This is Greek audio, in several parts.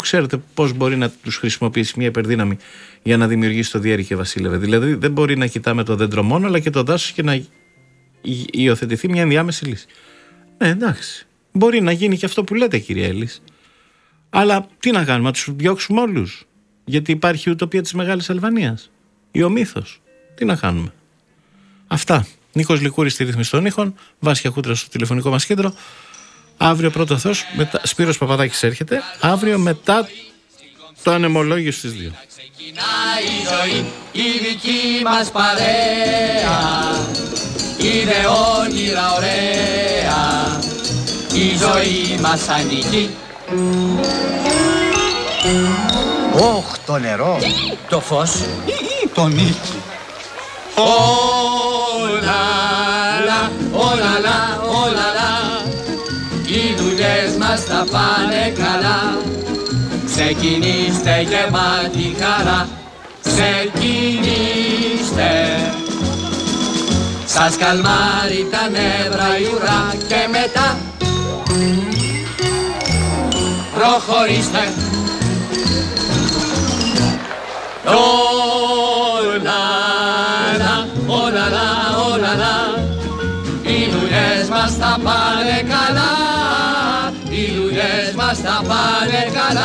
Ξέρετε πώς μπορεί να τους χρησιμοποιήσει μια υπερδύναμη για να δημιουργήσει το διέρη και βασίλευε. Δηλαδή δεν μπορεί να κοιτάμε το δέντρο μόνο, αλλά και το δάσος και να υιοθετηθεί μια ενδιάμεση λύση. Ναι, εντάξει. Μπορεί να γίνει και αυτό που λέτε, κύριε Έλλης. Αλλά τι να κάνουμε, να τους διώξουμε όλους? Γιατί υπάρχει η ουτοπία της Μεγάλης Αλβανίας. Ή ο μύθος. Τι να κάνουμε. Αυτά. Νίκος Λικούρης στη ρύθμιση των ήχων. Βάσια Κούτρα στο τηλεφωνικό μας κέντρο. Αύριο πρώτο Θεός, Σπύρος Παπαδάκης έρχεται. Αύριο μετά το ανεμολόγιο στις 2. Ξεκινάει η ζωή, η δική μας παρέα. Είναι όνειρα ωραία. Η ζωή μας ανήκει. Όχ, το νερό. Το φως. Το νίκη. Όλαλα, όλαλα, όλαλα. Οι δουλειές μας θα πάνε καλά. Ξεκινήστε γεμάτη χαρά. Ξεκινήστε. Σας καλμάρει τα νεύρα η ουρά. Και μετά προχωρήστε. Όλαλα, όλαλα, όλαλα. Οι δουλειές μας θα πάνε καλά. Οι δουλειές μας θα πάνε καλά.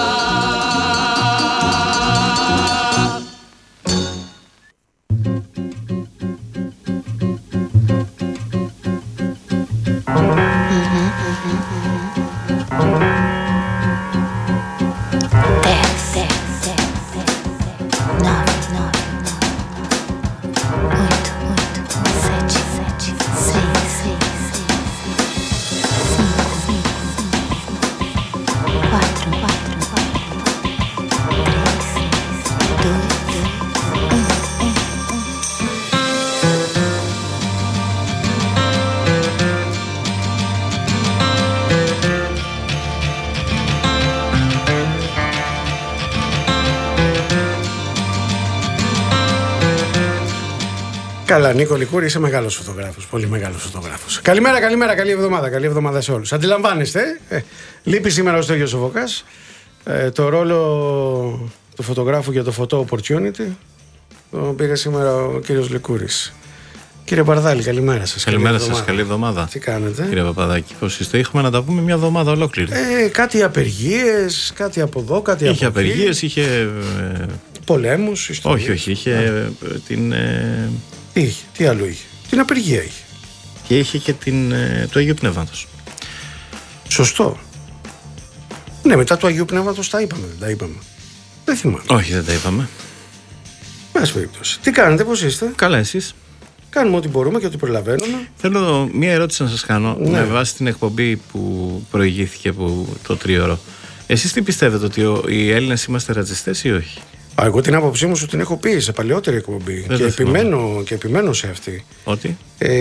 Καλά, Νίκο Λικούρη, είσαι μεγάλος φωτογράφος. Πολύ μεγάλος φωτογράφος. Καλημέρα, καλημέρα, καλή εβδομάδα. Καλή εβδομάδα σε όλους. Αντιλαμβάνεστε, λείπει σήμερα ο Στέλιος Σοβοκάς. Το ρόλο του φωτογράφου για το photo opportunity το πήρε σήμερα ο κύριος Λικούρης. Κύριε Παρδάλη, καλημέρα σας. Καλημέρα σας, καλή εβδομάδα. Τι κάνετε? Κύριε Παπαδάκη, πώς είστε? Είχαμε να τα πούμε μια εβδομάδα ολόκληρη. Κάτι απεργίες, κάτι από εδώ, κάτι από εκεί. Είχε απεργίες, είχε. Πολέμους, ιστορίες. Όχι, είχε την. Τι άλλο είχε? Την απεργία είχε. Και είχε και του Αγίου Πνεύματος. Σωστό. Ναι, μετά του Αγίου Πνεύματος τα είπαμε, δεν τα είπαμε? Δεν θυμάμαι. Όχι, δεν τα είπαμε. Πάση περιπτώσει. Τι κάνετε, πώς είστε? Καλά, εσείς? Κάνουμε ό,τι μπορούμε και ό,τι προλαβαίνουμε. Θέλω μία ερώτηση να σας κάνω, ναι, με βάση την εκπομπή που προηγήθηκε το 3ωρο. Εσείς τι πιστεύετε, ότι οι Έλληνες είμαστε ρατσιστές ή όχι? Εγώ την άποψή μου σου την έχω πει σε παλαιότερη εκπομπή και επιμένω σε αυτή. Ότι?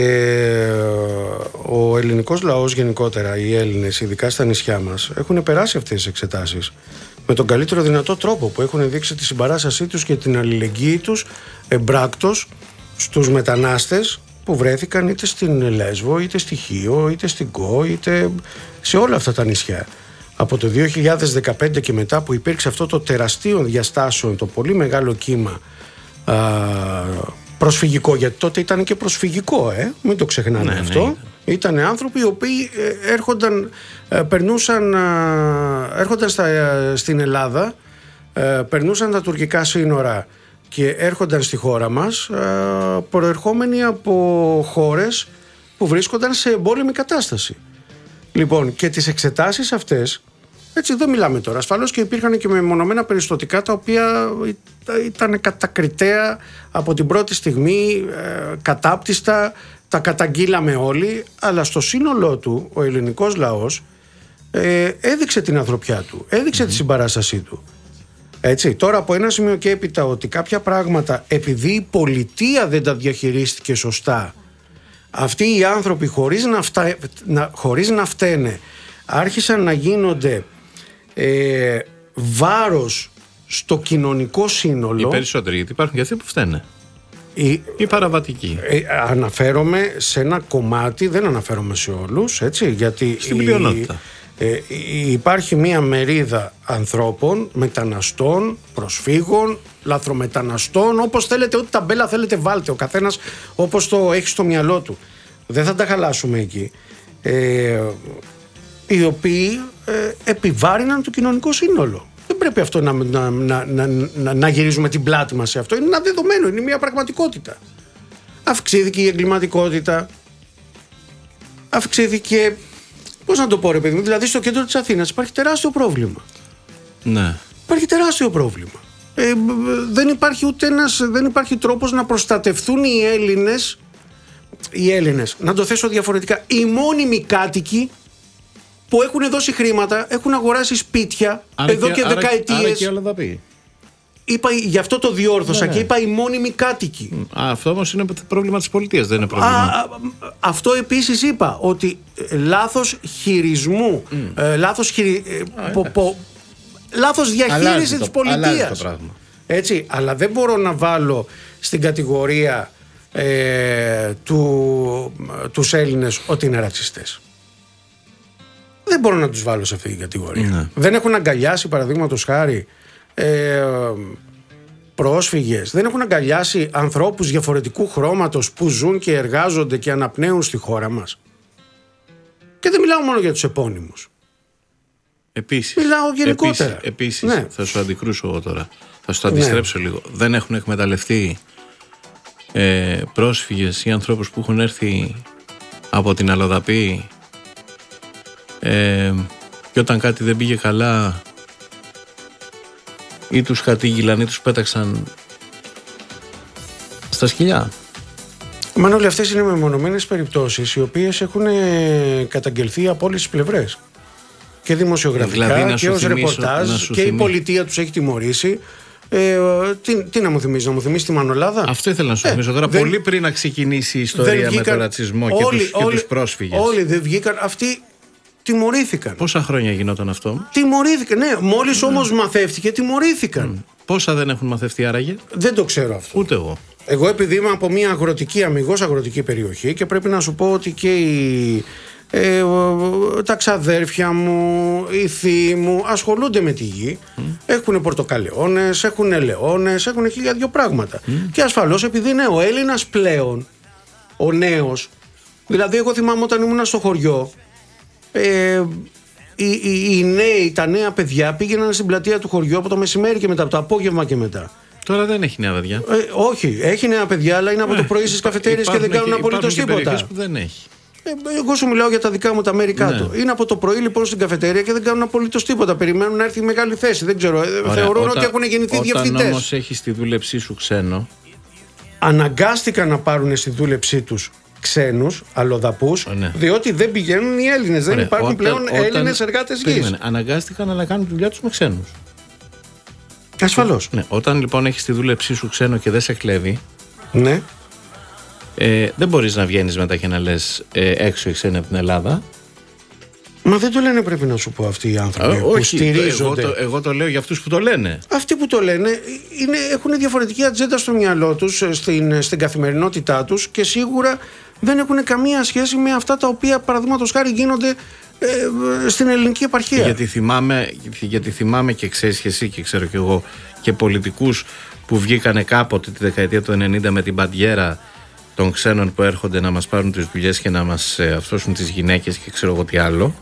Ο ελληνικός λαός γενικότερα, οι Έλληνες, ειδικά στα νησιά μας, έχουν περάσει αυτές τις εξετάσεις με τον καλύτερο δυνατό τρόπο, που έχουν δείξει τη συμπαράστασή τους και την αλληλεγγύη τους εμπράκτος στους μετανάστες που βρέθηκαν είτε στην Λέσβο, είτε στη Χίο, είτε στην Κο, είτε σε όλα αυτά τα νησιά. Από το 2015 και μετά, που υπήρξε αυτό το τεραστίο διαστάσεων, το πολύ μεγάλο κύμα προσφυγικό, γιατί τότε ήταν και προσφυγικό, μην το ξεχνάμε αυτό. Ναι. Ήταν άνθρωποι οι οποίοι έρχονταν στην Ελλάδα, περνούσαν τα τουρκικά σύνορα και έρχονταν στη χώρα μας, προερχόμενοι από χώρες που βρίσκονταν σε εμπόλεμη κατάσταση. Λοιπόν, και τις εξετάσεις αυτές, έτσι δεν μιλάμε τώρα, ασφαλώς και υπήρχαν και μεμονωμένα περιστατικά τα οποία ήταν κατακριτέα από την πρώτη στιγμή, κατάπτυστα, τα καταγγείλαμε όλοι, αλλά στο σύνολό του ο ελληνικός λαός έδειξε την ανθρωπιά του, έδειξε τη συμπαράστασή του. Έτσι, τώρα από ένα σημείο και έπειτα, ότι κάποια πράγματα, επειδή η πολιτεία δεν τα διαχειρίστηκε σωστά, αυτοί οι άνθρωποι χωρίς να φταίνε άρχισαν να γίνονται βάρος στο κοινωνικό σύνολο. Οι περισσότεροι, γιατί υπάρχουν και αυτοί που φταίνε. Οι παραβατικοί. Αναφέρομαι σε ένα κομμάτι, δεν αναφέρομαι σε όλους, έτσι, γιατί στην πλειονότητα. Υπάρχει μια μερίδα ανθρώπων, μεταναστών, προσφύγων, λαθρομεταναστών, όπως θέλετε, ό,τι ταμπέλα θέλετε βάλτε, ο καθένας όπως το έχει στο μυαλό του. Δεν θα τα χαλάσουμε εκεί. Οι οποίοι επιβάρυναν το κοινωνικό σύνολο. Δεν πρέπει αυτό να γυρίζουμε την πλάτη μας σε αυτό. Είναι ένα δεδομένο, είναι μια πραγματικότητα. Αυξήθηκε η εγκληματικότητα, αυξήθηκε, πώς να το πω ρε παιδί μου, δηλαδή στο κέντρο της Αθήνας υπάρχει τεράστιο πρόβλημα. Ναι. Υπάρχει τεράστιο πρόβλημα. Δεν υπάρχει τρόπος να προστατευτούν οι Έλληνες, να το θέσω διαφορετικά, οι μόνιμοι κάτοικοι που έχουν δώσει χρήματα, έχουν αγοράσει σπίτια εδώ και δεκαετίες. Άρα και όλα τα πει. Γι' αυτό το διόρθωσα και είπα οι μόνιμοι κάτοικοι. Αυτό όμως είναι πρόβλημα της πολιτείας, δεν είναι πρόβλημα. Αυτό επίσης είπα, ότι λάθος χειρισμού, λάθος διαχείριση της πολιτείας. Έτσι, αλλά δεν μπορώ να βάλω στην κατηγορία τους Έλληνες ότι είναι ρατσιστές. Δεν μπορώ να τους βάλω σε αυτή την κατηγορία. Ναι. Δεν έχουν αγκαλιάσει, παραδείγματος χάρη, πρόσφυγες, δεν έχουν αγκαλιάσει ανθρώπους διαφορετικού χρώματος που ζουν και εργάζονται και αναπνέουν στη χώρα μας. Και δεν μιλάω μόνο για τους επώνυμους. Επίσης, μιλάω γενικότερα. Επίσης ναι. Θα σου αντικρούσω εγώ τώρα. Θα σου το αντιστρέψω λίγο. Δεν έχουν εκμεταλλευτεί πρόσφυγες ή ανθρώπους που έχουν έρθει από την αλλοδαπή και όταν κάτι δεν πήγε καλά ή τους κατήγγυλαν ή τους πέταξαν στα σκυλιά. Μάλλον όλοι αυτές είναι μεμονωμένες περιπτώσεις οι οποίες έχουν καταγγελθεί από όλες τις πλευρές. Και δημοσιογραφικά δηλαδή, και ως ρεπορτάζ και η πολιτεία τους έχει τιμωρήσει. Τι να μου θυμίσει, να μου θυμίσει τη Μανολάδα. Αυτό ήθελα να σου θυμίσω τώρα, πολύ πριν να ξεκινήσει η ιστορία με τον ρατσισμό και τους πρόσφυγες. Όλοι δεν βγήκαν, αυτοί τιμωρήθηκαν. Πόσα χρόνια γινόταν αυτό? Τιμωρήθηκαν, ναι, μόλις όμως μαθεύτηκε, τιμωρήθηκαν. Πόσα δεν έχουν μαθευτεί άραγε? Δεν το ξέρω αυτό. Ούτε εγώ. Εγώ επειδή είμαι από μια αμιγώς αγροτική περιοχή και πρέπει να σου πω ότι και τα ξαδέρφια μου, οι θείοι μου ασχολούνται με τη γη. Έχουν πορτοκαλαιώνες, έχουν ελαιώνες, έχουν 1002 πράγματα. Και ασφαλώς επειδή είναι ο Έλληνας πλέον, ο νέος, δηλαδή εγώ θυμάμαι όταν ήμουν στο χωριό, οι νέοι, τα νέα παιδιά πήγαιναν στην πλατεία του χωριού από το μεσημέρι και μετά, από το απόγευμα και μετά. Τώρα δεν έχει νέα παιδιά. Όχι, έχει νέα παιδιά, αλλά είναι από το πρωί στις καφετέριες και δεν κάνουν απολύτως τίποτα. Που δεν έχει. Εγώ σου μιλάω για τα δικά μου τα μέρη κάτω. Είναι από το πρωί λοιπόν στην καφετέρια και δεν κάνουν απολύτως τίποτα. Περιμένουν να έρθει η μεγάλη θέση. Δεν ξέρω. Θεωρούν ότι έχουν γεννηθεί διευθυντές. Όταν όμως έχεις τη δούλεψή σου ξένο. Αναγκάστηκαν να πάρουν στη δούλεψή τους ξένους, αλλοδαπούς, διότι δεν πηγαίνουν οι Έλληνες. Δεν υπάρχουν πλέον Έλληνες εργάτες γης. Αναγκάστηκαν να κάνουν τη δουλειά τους με ξένους. Ασφαλώς. Ναι. Όταν λοιπόν έχεις τη δούλεψή σου ξένο και δεν σε κλέβει. Ναι. Δεν μπορείς να βγαίνεις μετά και να λες έξω οι ξένοι από την Ελλάδα. Μα δεν το λένε, πρέπει να σου πω, αυτοί οι άνθρωποι που στηρίζονται. Εγώ το λέω για αυτούς που το λένε. Αυτοί που το λένε έχουν διαφορετική ατζέντα στο μυαλό τους, στην καθημερινότητά τους και σίγουρα δεν έχουν καμία σχέση με αυτά τα οποία παραδείγματος χάρη γίνονται στην ελληνική επαρχία. Γιατί θυμάμαι και ξέρεις και εσύ και ξέρω και εγώ και πολιτικούς που βγήκανε κάποτε τη δεκαετία του 90 με την παντιέρα των ξένων που έρχονται να μας πάρουν τις δουλειές και να μας αυτόσουν τις γυναίκες και ξέρω εγώ τι άλλο,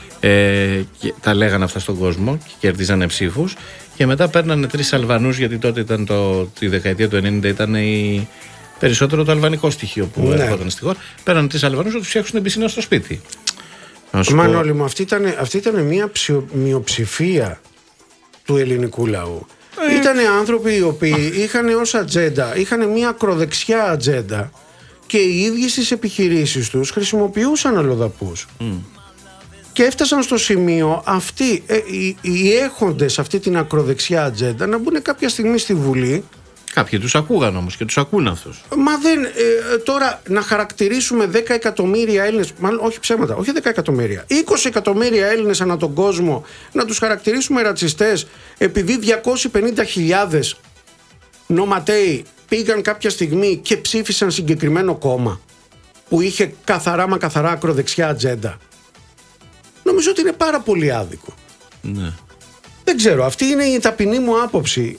και τα λέγανε αυτά στον κόσμο και κερδίζανε ψήφους και μετά παίρνανε 3 Αλβανούς, γιατί τότε ήταν τη δεκαετία του 90 ήταν περισσότερο το αλβανικό στοιχείο που έρχονταν στη χώρα. Παίρνανε 3 Αλβανούς να τους φτιάξουν την πισίνα στο σπίτι. Μανώλη μου, αυτή ήταν μια μειοψηφία του ελληνικού λαού. Ήτανε άνθρωποι οι οποίοι είχαν ως ατζέντα, είχαν μια ακροδεξιά ατζέντα και οι ίδιοι στις επιχειρήσεις τους χρησιμοποιούσαν αλλοδαπούς. Και έφτασαν στο σημείο αυτοί οι έχοντες αυτή την ακροδεξιά ατζέντα να μπουν κάποια στιγμή στη Βουλή. Κάποιοι τους ακούγαν όμως και τους ακούν αυτούς. Μα δεν. Τώρα να χαρακτηρίσουμε 10 εκατομμύρια Έλληνες, μάλλον όχι ψέματα, όχι 10 εκατομμύρια, 20 εκατομμύρια Έλληνες ανά τον κόσμο, να τους χαρακτηρίσουμε ρατσιστές επειδή 250.000 νοματέοι πήγαν κάποια στιγμή και ψήφισαν συγκεκριμένο κόμμα που είχε καθαρά ακροδεξιά ατζέντα. νομίζω ότι είναι πάρα πολύ άδικο. Ναι. Δεν ξέρω, αυτή είναι η ταπεινή μου άποψη.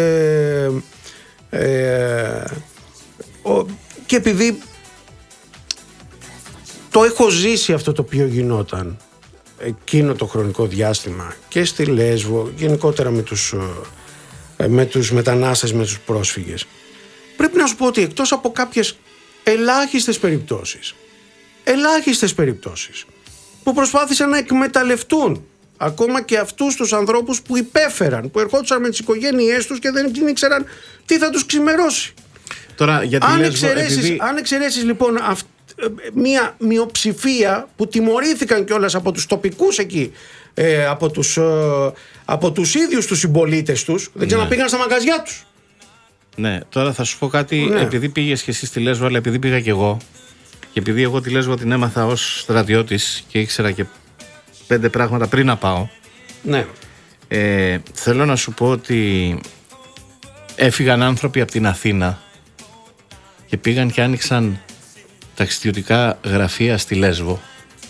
Και επειδή το έχω ζήσει αυτό το οποίο γινόταν εκείνο το χρονικό διάστημα και στη Λέσβο, γενικότερα με τους μετανάστες, με τους πρόσφυγες, πρέπει να σου πω ότι εκτός από κάποιες ελάχιστες περιπτώσεις που προσπάθησαν να εκμεταλλευτούν ακόμα και αυτούς τους ανθρώπους που υπέφεραν, που ερχόντουσαν με τις οικογένειές τους και δεν ήξεραν τι θα τους ξημερώσει. Τώρα, για αν εξαιρέσεις λοιπόν μια μειοψηφία που τιμωρήθηκαν κιόλας από τους τοπικούς εκεί, από τους ίδιους τους συμπολίτες τους, δεν ξαναπήγαν στα μαγαζιά τους. Ναι, τώρα θα σου πω κάτι, επειδή πήγες και εσύ στη Λέσβο, αλλά επειδή πήγα κι εγώ, και επειδή εγώ τη Λέσβο την έμαθα ως στρατιώτης και ήξερα και 5 πράγματα πριν να πάω. Ναι. Θέλω να σου πω ότι έφυγαν άνθρωποι από την Αθήνα και πήγαν και άνοιξαν ταξιδιωτικά γραφεία στη Λέσβο,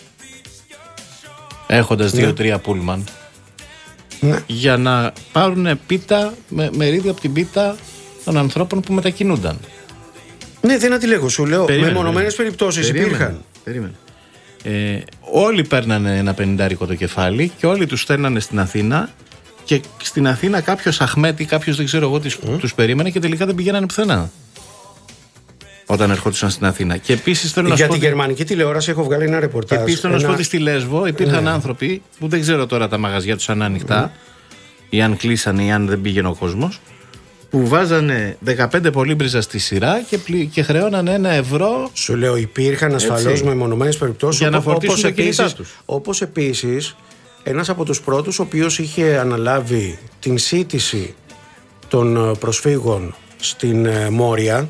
έχοντας 2-3 πούλμαν, για να πάρουν πίτα, μερίδιο από την πίτα των ανθρώπων που μετακινούνταν. Ναι, δεν αντιλέγω, σου λέω. Μεμονωμένες περιπτώσεις υπήρχαν. Περίμενε. Όλοι παίρνανε ένα 50 το κεφάλι και όλοι τους στέλνανε στην Αθήνα, και στην Αθήνα κάποιος Αχμέτη, κάποιος δεν ξέρω εγώ τους περίμενε και τελικά δεν πηγαίνανε πουθενά όταν ερχόντουσαν στην Αθήνα. Και επίσης θέλω να για σου τη γερμανική τηλεόραση έχω βγάλει ένα ρεπορτάζ. Και επίσης θέλω να σου πω ότι στη Λέσβο υπήρχαν άνθρωποι που δεν ξέρω τώρα τα μαγαζιά τους αν ανοιχτά ή αν κλείσανε ή αν δεν πήγαινε ο κόσμος, που βάζανε 15 πολύμπριζα στη σειρά και χρεώνανε €1. Σου λέω, υπήρχαν ασφαλώς μεμονωμένες περιπτώσεις για να φορτίσουν τα κινητά τους. Όπως επίσης ένας από τους πρώτους ο οποίος είχε αναλάβει την σύντηση των προσφύγων στην Μόρια,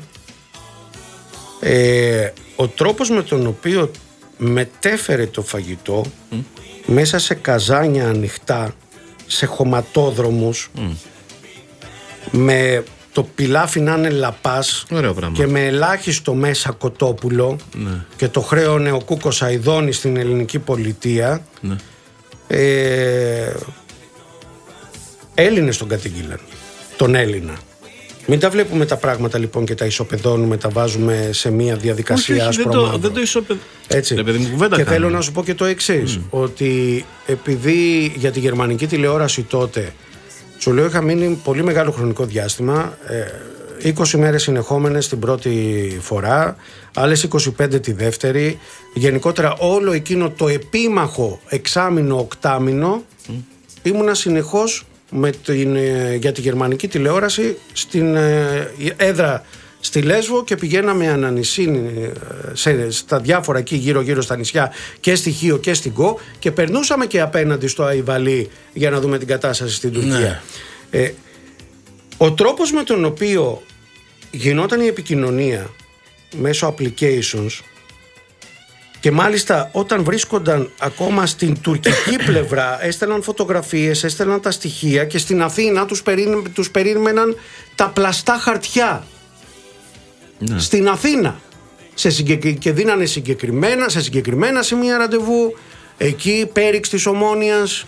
ο τρόπος με τον οποίο μετέφερε το φαγητό μέσα σε καζάνια ανοιχτά, σε χωματόδρομους, με το πιλάφι να είναι λαπάς και με ελάχιστο μέσα κοτόπουλο, και το χρέωνε ο Κούκος Σαϊδόνης στην ελληνική πολιτεία. Έλληνες τον κατήγγειλαν, τον Έλληνα. Μην τα βλέπουμε τα πράγματα λοιπόν και τα ισοπεδώνουμε, τα βάζουμε σε μια διαδικασία άσπρο. Δεν το ισοπεδώνουμε. Έτσι. Και θέλω να σου πω και το εξής, ότι επειδή για τη γερμανική τηλεόραση τότε, σου λέω, είχα μείνει πολύ μεγάλο χρονικό διάστημα, 20 μέρες συνεχόμενες την πρώτη φορά, άλλες 25 τη δεύτερη, γενικότερα όλο εκείνο το επίμαχο εξάμηνο, οκτάμηνο, ήμουνα συνεχώς για τη γερμανική τηλεόραση στην έδρα στη Λέσβο και πηγαίναμε ανανησί στα διάφορα εκεί γύρω στα νησιά και στη Χίο και στην Κο και περνούσαμε και απέναντι στο Αϊβαλί για να δούμε την κατάσταση στην Τουρκία. Ο τρόπος με τον οποίο γινόταν η επικοινωνία μέσω applications, και μάλιστα όταν βρίσκονταν ακόμα στην τουρκική πλευρά, έστελναν φωτογραφίες, έστελναν τα στοιχεία, και στην Αθήνα τους περίμεναν τα πλαστά χαρτιά. Στην Αθήνα και δίνανε σε συγκεκριμένα σημεία ραντεβού, εκεί πέριξ της Ομόνοιας.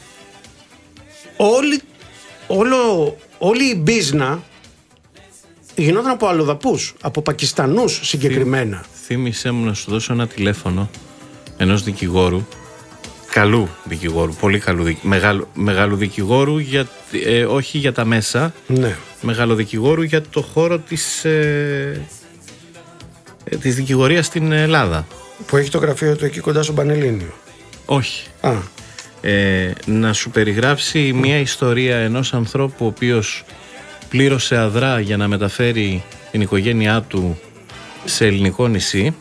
Όλη η μπίζνα γινόταν από αλλοδαπούς, από Πακιστανούς συγκεκριμένα. Θύμησέ μου να σου δώσω ένα τηλέφωνο ενός δικηγόρου, καλού δικηγόρου, πολύ καλού, μεγάλου δικηγόρου, όχι για τα μέσα, μεγάλο δικηγόρου για το χώρο της δικηγορίας στην Ελλάδα. Που έχει το γραφείο του εκεί κοντά στο Πανελλήνιο. Όχι. Να σου περιγράψει μια ιστορία ενός ανθρώπου ο οποίος πλήρωσε αδρά για να μεταφέρει την οικογένειά του σε ελληνικό νησί.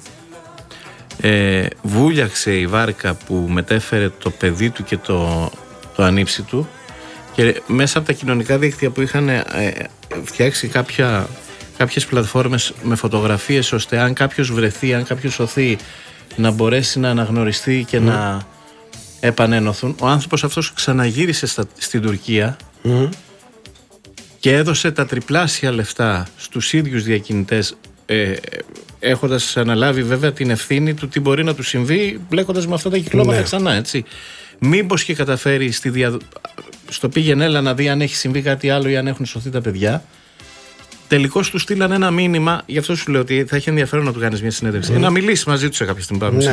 Βούλιαξε η βάρκα που μετέφερε το παιδί του και το ανήψη του, και μέσα από τα κοινωνικά δίκτυα που είχαν φτιάξει κάποιες πλατφόρμες με φωτογραφίες, ώστε αν κάποιος βρεθεί, αν κάποιος σωθεί, να μπορέσει να αναγνωριστεί και να επανένωθουν. Ο άνθρωπος αυτός ξαναγύρισε στην Τουρκία και έδωσε τα τριπλάσια λεφτά στους ίδιους διακινητές, έχοντας αναλάβει βέβαια την ευθύνη του τι μπορεί να του συμβεί μπλέκοντας με αυτά τα κυκλώματα ξανά, έτσι. Μήπως και καταφέρει στο πήγαινε έλα να δει αν έχει συμβεί κάτι άλλο ή αν έχουν σωθεί τα παιδιά. Τελικώς του στείλαν ένα μήνυμα, γι' αυτό σου λέω ότι θα έχει ενδιαφέρον να του κάνεις μια συνέντευξη. Να μιλήσει μαζί του σε κάποια στιγμή.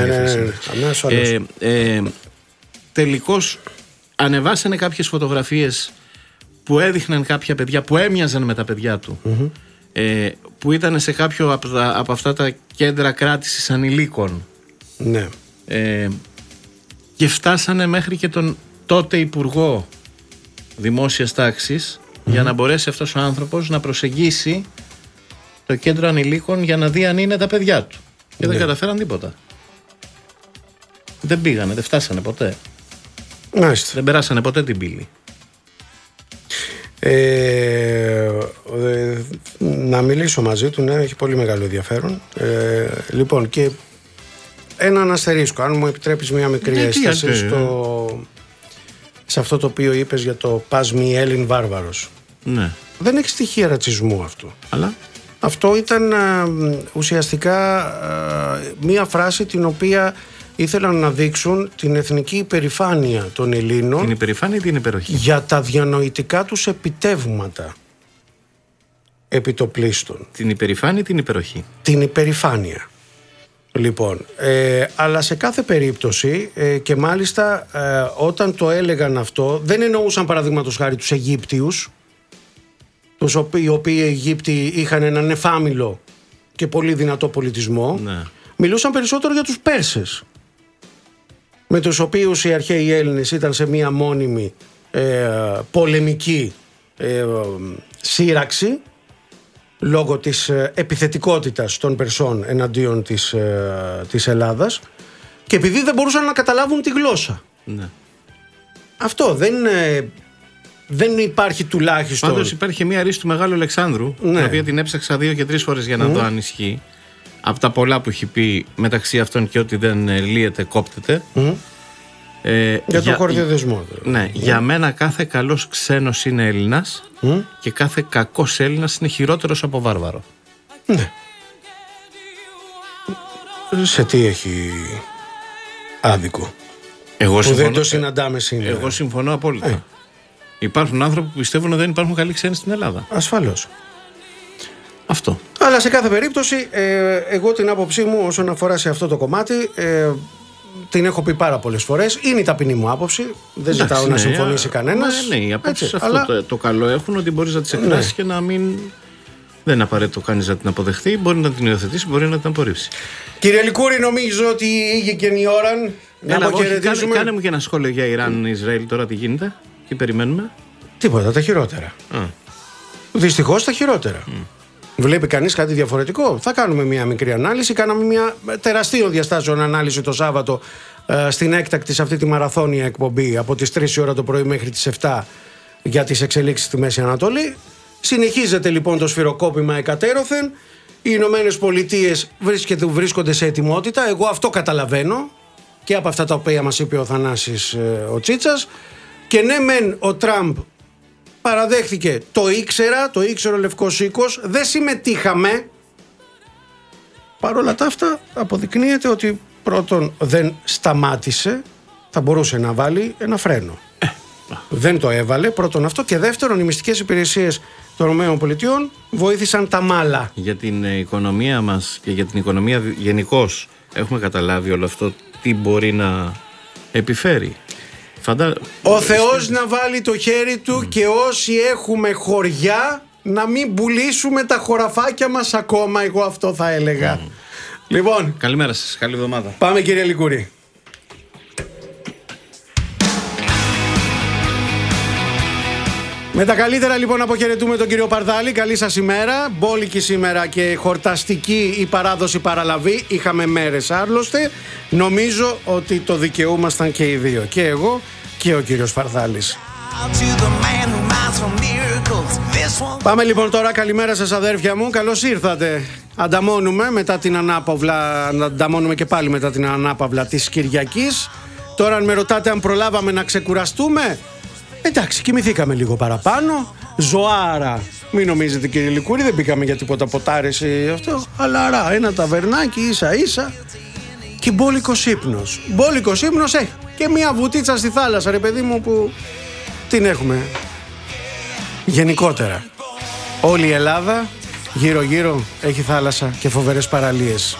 Τελικώς ανεβάσανε κάποιες φωτογραφίες που έδειχναν κάποια παιδιά που έμοιαζαν με τα παιδιά του, που ήταν σε κάποιο από αυτά τα κέντρα κράτησης ανηλίκων. Ναι. Και φτάσανε μέχρι και τον τότε Υπουργό Δημόσιας Τάξης για να μπορέσει αυτός ο άνθρωπος να προσεγγίσει το κέντρο ανηλίκων για να δει αν είναι τα παιδιά του. Και δεν καταφέραν τίποτα. Δεν πήγανε, δεν φτάσανε ποτέ. Μάλιστα. Δεν περάσανε ποτέ την πύλη. Να μιλήσω μαζί του, ναι, έχει πολύ μεγάλο ενδιαφέρον. Λοιπόν, και έναν αστερίσκο, αν μου επιτρέπεις μια μικρή έσταση σε αυτό το οποίο είπες για το «Πας μη Έλλην βάρβαρος». Ναι. Δεν έχει στοιχεία ρατσισμού αυτό. Αλλά αυτό ήταν ουσιαστικά μια φράση την οποία ήθελαν να δείξουν την εθνική υπερηφάνεια των Ελλήνων. Την υπερηφάνεια ή την υπεροχή? Για τα διανοητικά τους επιτεύγματα επιτοπλίστων. Την υπερηφάνεια ή την υπεροχή? Την υπερηφάνεια. Λοιπόν, αλλά σε κάθε περίπτωση και μάλιστα όταν το έλεγαν αυτό δεν εννοούσαν παραδείγματος χάρη τους Αιγύπτιους, οι οποίοι οι Αιγύπτιοι είχαν έναν εφάμιλο και πολύ δυνατό πολιτισμό. Ναι. Μιλούσαν περισσότερο για τους Πέρσες, με τους οποίους οι αρχαίοι Έλληνες ήταν σε μία μόνιμη πολεμική σύραξη λόγω της επιθετικότητας των Περσών εναντίον της Ελλάδας, και επειδή δεν μπορούσαν να καταλάβουν τη γλώσσα. Ναι. Αυτό δεν υπάρχει τουλάχιστον. Πάντως υπάρχει μια ρίση του Μεγάλου Αλεξάνδρου, την οποία την έψαξα 2 και 3 φορές για να δω αν ισχύει. Από τα πολλά που έχει πει, μεταξύ αυτών και ότι δεν λύεται κόπτεται. Για τον χορδιοδεσμό. Ναι, για μένα κάθε καλός ξένος είναι Έλληνας και κάθε κακός Έλληνας είναι χειρότερος από βάρβαρο. Ναι. Σε τι έχει άδικο? Που δεν το συναντάμε σήμερα. Εγώ συμφωνώ απόλυτα. Υπάρχουν άνθρωποι που πιστεύουν ότι δεν υπάρχουν καλοί ξένοι στην Ελλάδα. Ασφαλώς. Αυτό. Αλλά σε κάθε περίπτωση, εγώ την άποψή μου όσον αφορά σε αυτό το κομμάτι, την έχω πει πάρα πολλές φορές. Είναι η ταπεινή μου άποψη. Δεν ζητάω να συμφωνήσει κανένας. Ναι, οι απόψεις αυτό το καλό έχουν, ότι μπορείς να τις εκφράσεις και να μην. Δεν είναι απαραίτητο κανείς να την αποδεχθεί. Μπορεί να την υιοθετήσει, μπορεί να την απορρίψει. Κύριε Λικούρη, νομίζω ότι ήγηκε η ώρα να αποχαιρετήσουμε. Κάνε μου και ένα σχόλιο για Ιράν-Ισραήλ τώρα, τι γίνεται, τι περιμένουμε. Τίποτα, τα χειρότερα. Δυστυχώς τα χειρότερα. Βλέπει κανείς κάτι διαφορετικό? Θα κάνουμε μια μικρή ανάλυση. Κάναμε μια τεραστίων διαστάσεων ανάλυση το Σάββατο στην έκτακτη σε αυτή τη μαραθώνια εκπομπή από τις 3 η ώρα το πρωί μέχρι τις 7 για τις εξελίξεις στη Μέση Ανατολή. Συνεχίζεται λοιπόν το σφυροκόπημα εκατέρωθεν. Οι Ηνωμένες Πολιτείες βρίσκονται σε ετοιμότητα. Εγώ αυτό καταλαβαίνω και από αυτά τα οποία μας είπε ο Θανάσης ο Τσίτσας. Και ναι μεν ο Τραμπ παραδέχθηκε, το ήξερε ο Λευκός Οίκος, δεν συμμετείχαμε. Παρ' όλα τα αυτά αποδεικνύεται ότι πρώτον δεν σταμάτησε, θα μπορούσε να βάλει ένα φρένο. Δεν το έβαλε, πρώτον αυτό, και δεύτερον οι μυστικές υπηρεσίες των ΗΠΑ βοήθησαν τα μάλα. Για την οικονομία μας και για την οικονομία γενικώς έχουμε καταλάβει όλο αυτό τι μπορεί να επιφέρει. Ο Θεός να βάλει το χέρι του και όσοι έχουμε χωριά να μην πουλήσουμε τα χωραφάκια μας ακόμα, εγώ αυτό θα έλεγα. Λοιπόν, καλημέρα σας, καλή εβδομάδα. Πάμε κύριε Λικούρη. Με τα καλύτερα λοιπόν αποχαιρετούμε τον κύριο Παρδάλη. Καλή σας ημέρα. Μπόλικη σήμερα και χορταστική η παράδοση παραλαβή. Είχαμε μέρες άρλωστε. Νομίζω ότι το δικαιούμασταν και οι δύο. Και εγώ και ο κύριος Παρδάλης. Πάμε λοιπόν τώρα. Καλημέρα σας αδέρφια μου. Καλώς ήρθατε. Ανταμώνουμε μετά την ανάπαυλα. Ανταμώνουμε και πάλι μετά την ανάπαυλα της Κυριακής. Τώρα αν με ρωτάτε αν προλάβαμε να ξεκουραστούμε, εντάξει, κοιμηθήκαμε λίγο παραπάνω. Ζωάρα. Μην νομίζετε κύριε Λικούρη, δεν πήγαμε για τίποτα ποτάρες ή αυτό. Χαλαρά, ένα ταβερνάκι ίσα ίσα. Και μπόλικος ύπνος. Μπόλικος ύπνος, και μια βουτίτσα στη θάλασσα, ρε παιδί μου, που την έχουμε γενικότερα. Όλη η Ελλάδα γύρω γύρω έχει θάλασσα και φοβερές παραλίες.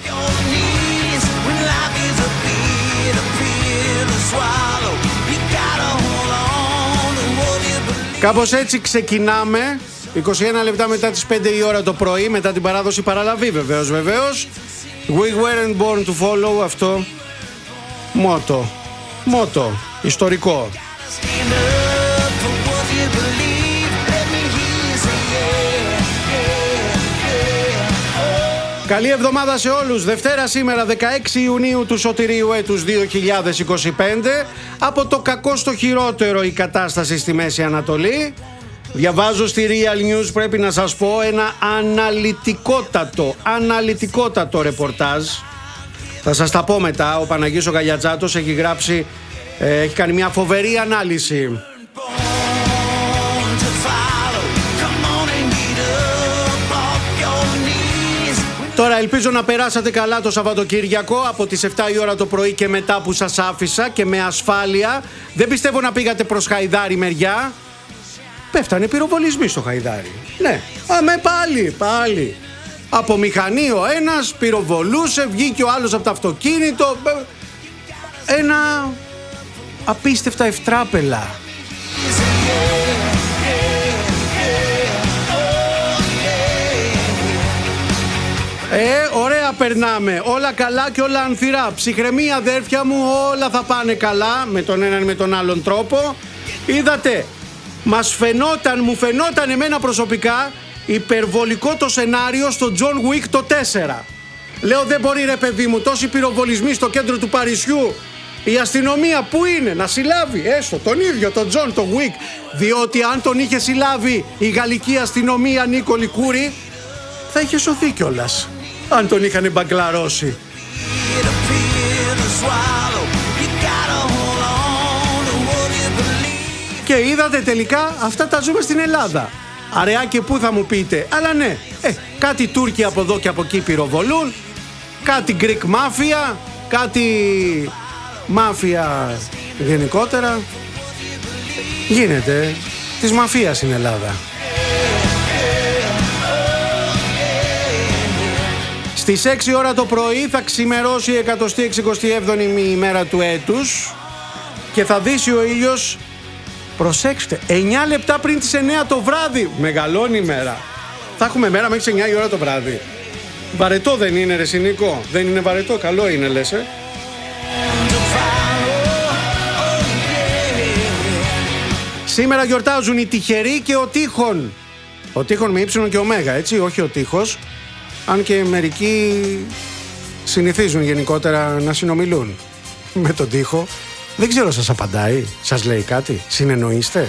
Κάπως έτσι ξεκινάμε. 21 λεπτά μετά τις 5 η ώρα το πρωί, μετά την παράδοση παραλαβή βεβαίως. We weren't born to follow, αυτό μότο ιστορικό. Καλή εβδομάδα σε όλους. Δευτέρα σήμερα 16 Ιουνίου του σωτηρίου έτους 2025. Από το κακό στο χειρότερο η κατάσταση στη Μέση Ανατολή. Διαβάζω στη Real News, πρέπει να σας πω, ένα αναλυτικότατο ρεπορτάζ. Θα σας τα πω μετά. Ο Παναγής ο Γαλιατζάτος έχει γράψει, έχει κάνει μια φοβερή ανάλυση. Τώρα ελπίζω να περάσατε καλά το Σαββατοκύριακο από τις 7 η ώρα το πρωί και μετά που σας άφησα και με ασφάλεια. Δεν πιστεύω να πήγατε προς Χαϊδάρη μεριά. Πέφτανε πυροβολισμοί στο Χαϊδάρι. Ναι, πάλι. Από μηχανή ο ένας πυροβολούσε, βγήκε ο άλλος από το αυτοκίνητο. Ένα απίστευτα ευτράπελα. Ωραία περνάμε. Όλα καλά και όλα ανθυρά. Ψυχραιμία αδέρφια μου, όλα θα πάνε καλά με τον έναν με τον άλλον τρόπο. Είδατε, μου φαινόταν εμένα προσωπικά υπερβολικό το σενάριο στο John Wick το 4. Λέω δεν μπορεί ρε παιδί μου, τόσοι πυροβολισμοί στο κέντρο του Παρισιού. Η αστυνομία που είναι να συλλάβει έστω τον ίδιο τον John το Wick, διότι αν τον είχε συλλάβει η γαλλική αστυνομία Νίκο Λικούρη θα είχε σωθεί κιόλας αν τον είχαν μπαγκλαρώσει. Και είδατε τελικά αυτά τα ζούμε στην Ελλάδα. Αραιά και πού θα μου πείτε. Αλλά ναι, κάτι Τούρκοι από εδώ και από εκεί πυροβολούν, κάτι Greek μάφια, κάτι μάφια γενικότερα. Γίνεται της μαφίας στην Ελλάδα. Στις 6 ώρα το πρωί θα ξημερώσει η 167η ημέρα του έτους και θα δύσει ο ήλιος, προσέξτε, 9 λεπτά πριν τις 9 το βράδυ. Μεγαλώνει η μέρα. Θα έχουμε μέρα μέχρι τις 9 η ώρα το βράδυ. Βαρετό δεν είναι ρε Νίκο? Δεν είναι βαρετό, καλό είναι λες Σήμερα γιορτάζουν οι Τυχεροί και ο Τύχων. Ο Τύχων με ύψιλον και ωμέγα, έτσι, όχι ο Τύχος. Αν και μερικοί συνηθίζουν γενικότερα να συνομιλούν με τον Τύχο. Δεν ξέρω, σας απαντάει, σας λέει κάτι, συνεννοείστε?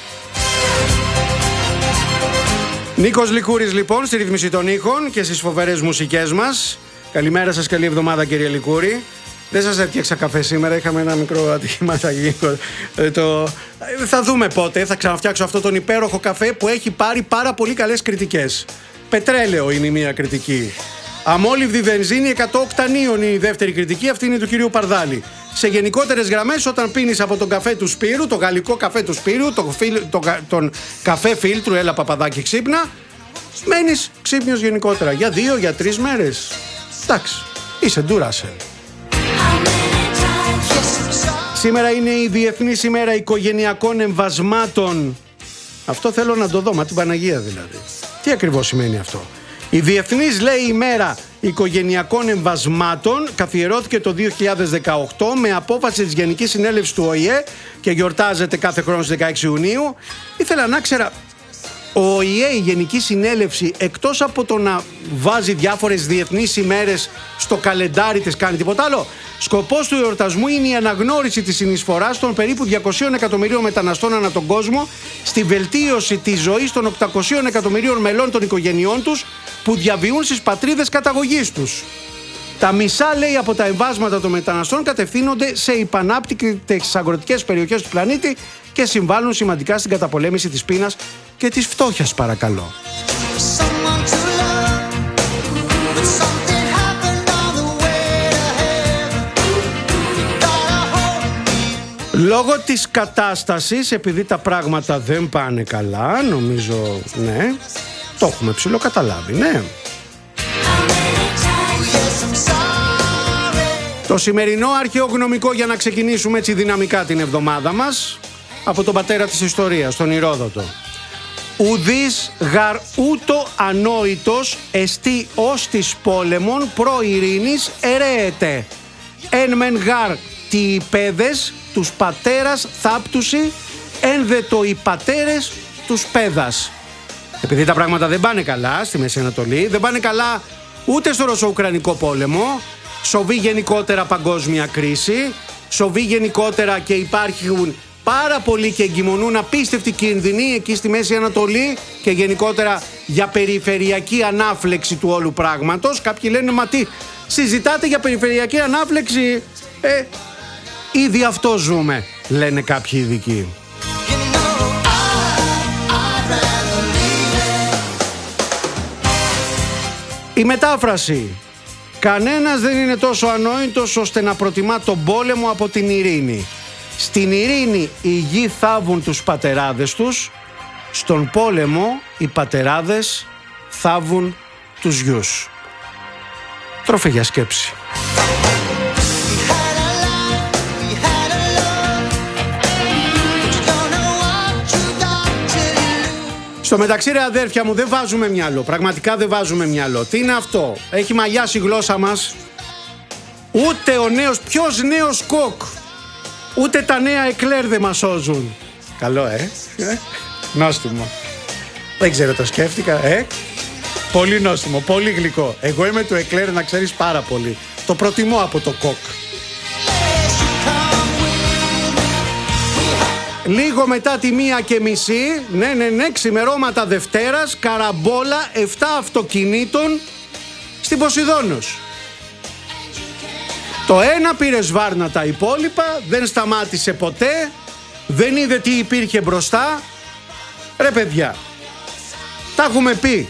Νίκος Λικούρης λοιπόν στη ρύθμιση των ήχων και στις φοβερές μουσικές μας. Καλημέρα σας, καλή εβδομάδα κύριε Λικούρη. Δεν σας έφτιαξα καφέ σήμερα, είχαμε ένα μικρό ατυχήματο. Θα δούμε πότε θα ξαναφτιάξω αυτό τον υπέροχο καφέ που έχει πάρει πάρα πολύ καλές κριτικές. Πετρέλαιο είναι η μία κριτική. Αμόλυβδη βενζίνη 100 οκτανίων η δεύτερη κριτική, αυτή είναι του κυρίου Παρδάλη. Σε γενικότερες γραμμές, όταν πίνεις από τον καφέ του Σπύρου, το γαλλικό καφέ του Σπύρου, τον καφέ φίλτρου, έλα παπαδάκι ξύπνα, μένεις ξύπνιος γενικότερα για 2, για 3 μέρες. Εντάξει, είσαι ντούρασελ. Σήμερα είναι η Διεθνής ημέρα οικογενειακών εμβασμάτων. Αυτό θέλω να το δω, μα την Παναγία δηλαδή. Τι ακριβώς σημαίνει αυτό? Η Διεθνής, λέει, ημέρα οικογενειακών εμβασμάτων καθιερώθηκε το 2018 με απόφαση της Γενικής Συνέλευσης του ΟΗΕ και γιορτάζεται κάθε χρόνο στις 16 Ιουνίου. Ήθελα να ξέρα, ο ΟΗΕ, η Γενική Συνέλευση, εκτός από το να βάζει διάφορες διεθνείς ημέρες στο καλεντάρι της, κάνει τίποτα άλλο? Σκοπός του εορτασμού είναι η αναγνώριση της συνεισφοράς των περίπου 200 εκατομμυρίων μεταναστών ανά τον κόσμο στη βελτίωση της ζωής των 800 εκατομμυρίων μελών των οικογενειών τους που διαβιούν στις πατρίδες καταγωγής τους. Τα μισά, λέει, από τα εμβάσματα των μεταναστών κατευθύνονται σε υπανάπτυκτες αγροτικές περιοχές του πλανήτη και συμβάλλουν σημαντικά στην καταπολέμηση της πείνας και της φτώχειας, παρακαλώ. Λόγω της κατάστασης, επειδή τα πράγματα δεν πάνε καλά, νομίζω, ναι, το έχουμε ψιλοκαταλάβει, ναι. Το σημερινό αρχαιογνωμικό, για να ξεκινήσουμε έτσι δυναμικά την εβδομάδα μας, από τον πατέρα της ιστορίας, τον Ηρόδοτο. Ουδής γαρ ούτω ανόητος εστί ως της πόλεμον προ ειρήνης ερέεται. Εν μεν γαρ τι υπέδες τους πατέρας θάπτουσι, εν δε το οι πατέρες τους πέδας. Επειδή τα πράγματα δεν πάνε καλά στη Μέση Ανατολή, δεν πάνε καλά ούτε στο Ρωσο-Ουκρανικό πόλεμο, σοβεί γενικότερα παγκόσμια κρίση, σοβεί γενικότερα και υπάρχουν πάρα πολλοί και εγκυμονούν απίστευτοι κίνδυνοι εκεί στη Μέση Ανατολή και γενικότερα για περιφερειακή ανάφλεξη του όλου πράγματος. Κάποιοι λένε, μα τι, συζητάτε για περιφερειακή ανάφλεξη? Ήδη αυτό ζούμε, λένε κάποιοι ειδικοί. Η μετάφραση: κανένας δεν είναι τόσο ανόητος ώστε να προτιμά τον πόλεμο από την ειρήνη. Στην ειρήνη οι γη θάβουν τους πατεράδες τους, στον πόλεμο οι πατεράδες θάβουν τους γιους. Τροφή για σκέψη. Στο μεταξύ, ρε αδέρφια μου, δεν βάζουμε μυαλό. Πραγματικά δεν βάζουμε μυαλό. Τι είναι αυτό? Έχει μαλλιάσει η γλώσσα μας. Ούτε ο νέος, ποιος νέος κοκ, ούτε τα νέα εκλέρ δεν μας σώζουν. Καλό, νόστιμο. Δεν ξέρω, το σκέφτηκα, Πολύ νόστιμο, πολύ γλυκό. Εγώ είμαι του εκλέρ, να ξέρεις, πάρα πολύ. Το προτιμώ από το κοκ. Λίγο μετά τη 1:30, ναι, ξημερώματα Δευτέρας, καραμπόλα 7 αυτοκινήτων στην Ποσειδώνος. Το ένα πήρε σβάρνα τα υπόλοιπα, δεν σταμάτησε ποτέ, δεν είδε τι υπήρχε μπροστά. Ρε παιδιά, τα έχουμε πει,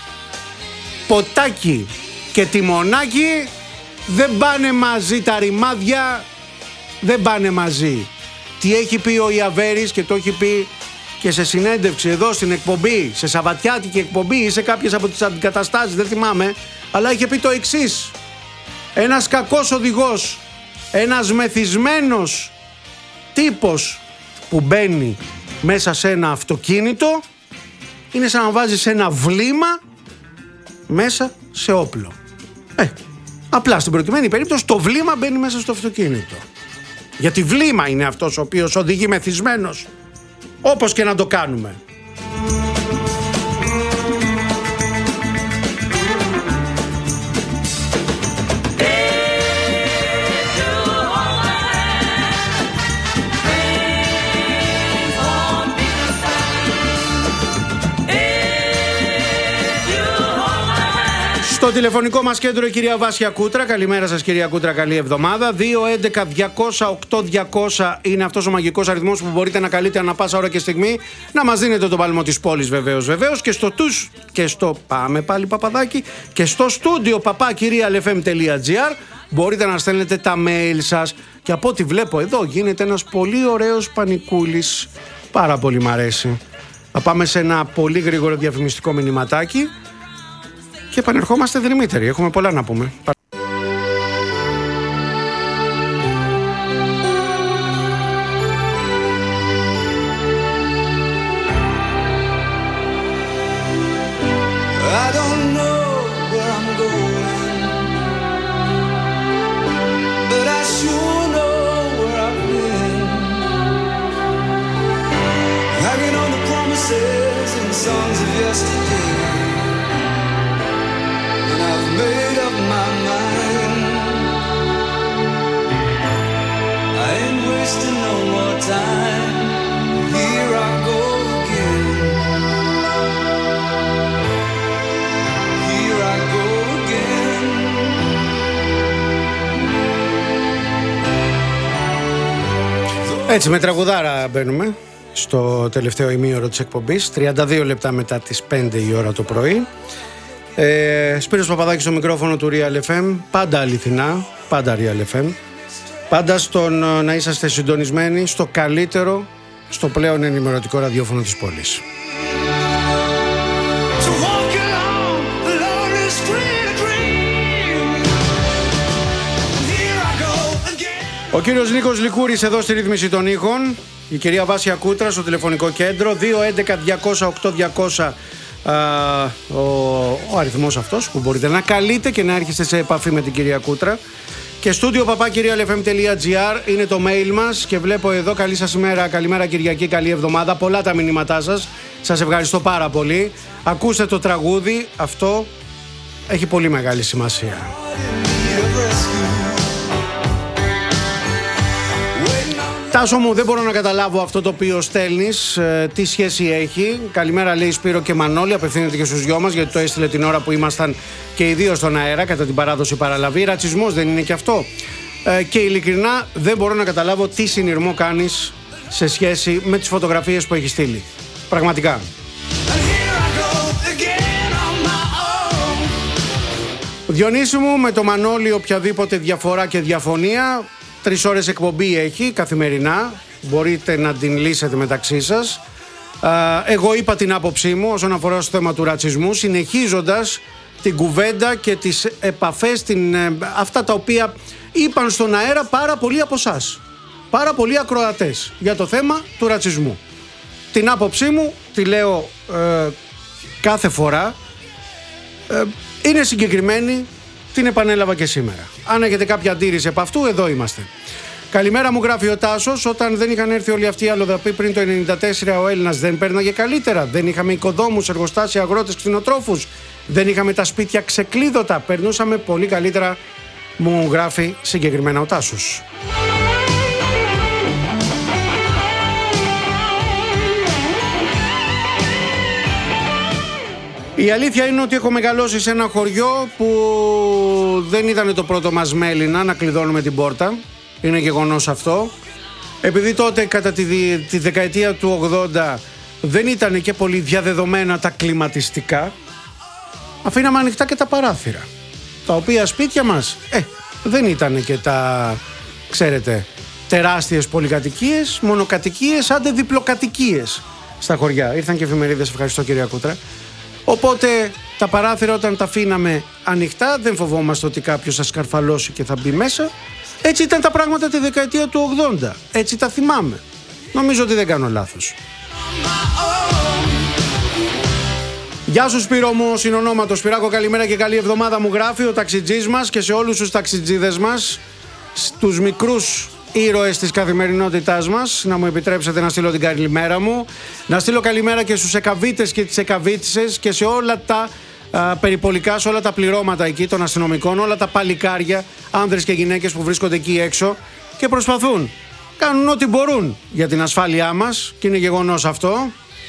ποτάκι και τιμονάκι δεν πάνε μαζί, τα ρημάδια δεν πάνε μαζί. Τι έχει πει ο Ιαβέρης και το έχει πει και σε συνέντευξη εδώ στην εκπομπή, σε σαββατιάτικη εκπομπή ή σε κάποιες από τις αντικαταστάσεις, δεν θυμάμαι, αλλά είχε πει το εξής: ένας κακός οδηγός, ένας μεθυσμένος τύπος που μπαίνει μέσα σε ένα αυτοκίνητο είναι σαν να βάζεις ένα βλήμα μέσα σε όπλο. Απλά στην προκειμένη περίπτωση το βλήμα μπαίνει μέσα στο αυτοκίνητο. Γιατί βλήμα είναι αυτός ο οποίος οδηγεί μεθυσμένος, όπως και να το κάνουμε. Στο τηλεφωνικό μας κέντρο η κυρία Βάσια Κούτρα. Καλημέρα σας, κυρία Κούτρα, καλή εβδομάδα. 211-200-8-200 είναι αυτός ο μαγικός αριθμός που μπορείτε να καλείτε ανά πάσα ώρα και στιγμή, να μας δίνετε τον παλμό της πόλης, βεβαίως, και στο τους και στο πάμε πάλι παπαδάκι και στο στούντιο papakirialfm.gr μπορείτε να στέλνετε τα mail σας. Και από ό,τι βλέπω εδώ γίνεται ένας πολύ ωραίος πανικούλης, πάρα πολύ μ' αρέσει. Θα πάμε σε ένα πολύ γρήγορο διαφημιστικό μηνυματάκι και επανερχόμαστε δρυμύτεροι. Έχουμε πολλά να πούμε. Έτσι, με τραγουδάρα μπαίνουμε στο τελευταίο ημίωρο της εκπομπής. 32 λεπτά μετά τις 5 η ώρα το πρωί. Σπύρος Παπαδάκης στο μικρόφωνο του Real FM. Πάντα αληθινά, πάντα Real FM. Πάντα να είσαστε συντονισμένοι στο καλύτερο, στο πλέον ενημερωτικό ραδιόφωνο της πόλης. Ο κύριος Νίκος Λικούρης εδώ στη ρύθμιση των ήχων. Η κυρία Βάσια Κούτρα στο τηλεφωνικό κέντρο 211-200-8200 ο αριθμός αυτός που μπορείτε να καλείτε και να έρχεστε σε επαφή με την κυρία Κούτρα. Και studio@realfm.gr είναι το mail μας. Και βλέπω εδώ, καλή σας ημέρα, καλημέρα Κυριακή, καλή εβδομάδα. Πολλά τα μηνύματά σας. Σας ευχαριστώ πάρα πολύ. Ακούστε το τραγούδι, αυτό έχει πολύ μεγάλη σημασία. Τάσο μου, δεν μπορώ να καταλάβω αυτό το οποίο στέλνεις, τι σχέση έχει. Καλημέρα, λέει Σπύρο και Μανώλη, απευθύνεται και στους δυο μας, γιατί το έστειλε την ώρα που ήμασταν και οι δύο στον αέρα κατά την παράδοση παραλαβή. Ρατσισμός δεν είναι και αυτό? Και ειλικρινά δεν μπορώ να καταλάβω τι συνειρμό κάνεις σε σχέση με τις φωτογραφίες που έχει στείλει. Πραγματικά. Διονύση μου, με το Μανώλη οποιαδήποτε διαφορά και διαφωνία, 3 ώρες εκπομπή έχει καθημερινά, μπορείτε να την λύσετε μεταξύ σας. Εγώ είπα την άποψή μου όσον αφορά στο θέμα του ρατσισμού, συνεχίζοντας την κουβέντα και τις επαφές, αυτά τα οποία είπαν στον αέρα πάρα πολλοί από εσάς, πάρα πολλοί ακροατές για το θέμα του ρατσισμού. Την άποψή μου τη λέω κάθε φορά, είναι συγκεκριμένη, την επανέλαβα και σήμερα. Αν έχετε κάποια αντίρρηση από αυτού, εδώ είμαστε. Καλημέρα, μου γράφει ο Τάσος. Όταν δεν είχαν έρθει όλοι αυτοί οι αλλοδαποί πριν το 1994, ο Έλληνας δεν πέρναγε καλύτερα? Δεν είχαμε οικοδόμους, εργοστάσια, αγρότες, κτηνοτρόφους? Δεν είχαμε τα σπίτια ξεκλείδωτα? Περνούσαμε πολύ καλύτερα, μου γράφει συγκεκριμένα ο Τάσος. Η αλήθεια είναι ότι έχω μεγαλώσει σε ένα χωριό που δεν ήταν το πρώτο μας μέλινα να κλειδώνουμε την πόρτα. Είναι γεγονός αυτό. Επειδή τότε κατά τη δεκαετία του 80 δεν ήταν και πολύ διαδεδομένα τα κλιματιστικά, αφήναμε ανοιχτά και τα παράθυρα. Τα οποία σπίτια μας δεν ήταν και τα, ξέρετε, τεράστιες πολυκατοικίες, μονοκατοικίες, άντε διπλοκατοικίες στα χωριά. Ήρθαν και εφημερίδες, ευχαριστώ κυρία Κούτρα. Οπότε τα παράθυρα όταν τα αφήναμε ανοιχτά δεν φοβόμαστε ότι κάποιος θα σκαρφαλώσει και θα μπει μέσα. Έτσι ήταν τα πράγματα τη δεκαετία του 80. Έτσι τα θυμάμαι. Νομίζω ότι δεν κάνω λάθος. Γεια σου Σπύρο μου, συνονόματος Σπυράκο, καλημέρα και καλή εβδομάδα, μου γράφει ο ταξιτζής μας και σε όλους τους ταξιτζίδες μας, τους μικρούς ήρωες της καθημερινότητάς μας. Να μου επιτρέψετε να στείλω την καλημέρα μου. Να στείλω καλημέρα και στους εκαβίτες και τις εκαβίτισσες και σε όλα τα περιπολικά, σε όλα τα πληρώματα εκεί των αστυνομικών, όλα τα παλικάρια, άνδρες και γυναίκες που βρίσκονται εκεί έξω και προσπαθούν, κάνουν ό,τι μπορούν για την ασφάλειά μας και είναι γεγονός αυτό.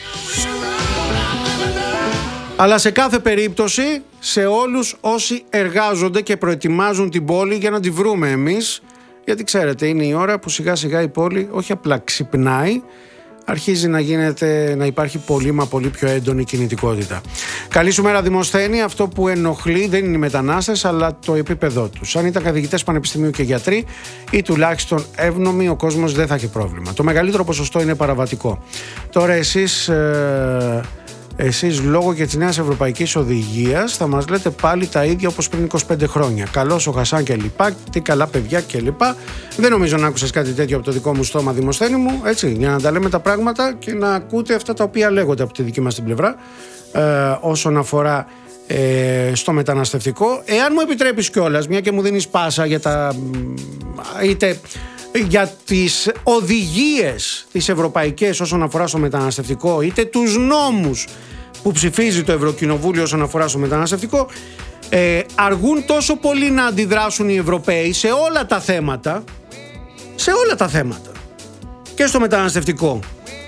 Αλλά σε κάθε περίπτωση, σε όλους όσοι εργάζονται και προετοιμάζουν την πόλη για να τη βρούμε εμείς, γιατί ξέρετε είναι η ώρα που σιγά σιγά η πόλη όχι απλά ξυπνάει, αρχίζει να υπάρχει πολύ μα πολύ πιο έντονη κινητικότητα. Καλή σου μέρα Δημοσθένη. Αυτό που ενοχλεί δεν είναι οι μετανάστες αλλά το επίπεδό τους. Αν ήταν καθηγητές πανεπιστημίου και γιατροί ή τουλάχιστον εύνομοι, ο κόσμος δεν θα έχει πρόβλημα. Το μεγαλύτερο ποσοστό είναι παραβατικό. Τώρα εσείς λόγω και της νέας ευρωπαϊκής οδηγίας θα μας λέτε πάλι τα ίδια όπως πριν 25 χρόνια. Καλός ο Χασάν και λοιπά, τι καλά παιδιά και λοιπά. Δεν νομίζω να άκουσες κάτι τέτοιο από το δικό μου στόμα, Δημοσθένη μου, έτσι, για να τα λέμε τα πράγματα και να ακούτε αυτά τα οποία λέγονται από τη δική μας την πλευρά όσον αφορά στο μεταναστευτικό. Εάν μου επιτρέπεις κιόλας, μια και μου δίνεις πάσα για είτε για τις οδηγίες τις ευρωπαϊκές όσον αφορά στο μεταναστευτικό, είτε τους νόμους που ψηφίζει το Ευρωκοινοβούλιο όσον αφορά στο μεταναστευτικό, αργούν τόσο πολύ να αντιδράσουν οι Ευρωπαίοι σε όλα τα θέματα, και στο μεταναστευτικό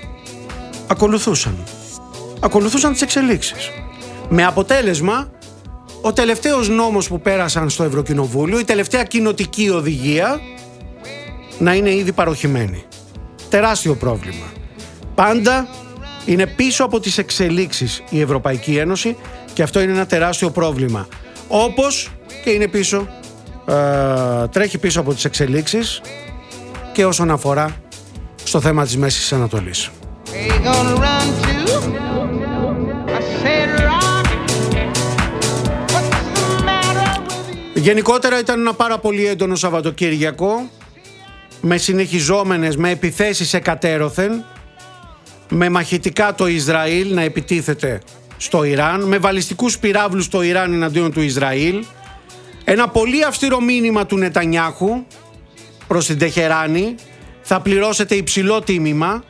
ακολουθούσαν τις εξελίξεις, με αποτέλεσμα ο τελευταίος νόμος που πέρασαν στο Ευρωκοινοβούλιο, η τελευταία κοινοτική οδηγία, να είναι ήδη παροχημένη. Τεράστιο πρόβλημα. Πάντα είναι πίσω από τις εξελίξεις η Ευρωπαϊκή Ένωση και αυτό είναι ένα τεράστιο πρόβλημα. Όπως και είναι πίσω τρέχει πίσω από τις εξελίξεις και όσον αφορά στο θέμα της Μέσης Ανατολής. Γενικότερα ήταν ένα πάρα πολύ έντονο Σαββατοκύριακο, με συνεχιζόμενες, με επιθέσεις εκατέρωθεν, με μαχητικά το Ισραήλ να επιτίθεται στο Ιράν, με βαλιστικούς πυράβλους στο Ιράν εναντίον του Ισραήλ, ένα πολύ αυστηρό μήνυμα του Νετανιάχου προς την Τεχεράνη: θα πληρώσετε υψηλό τίμημα.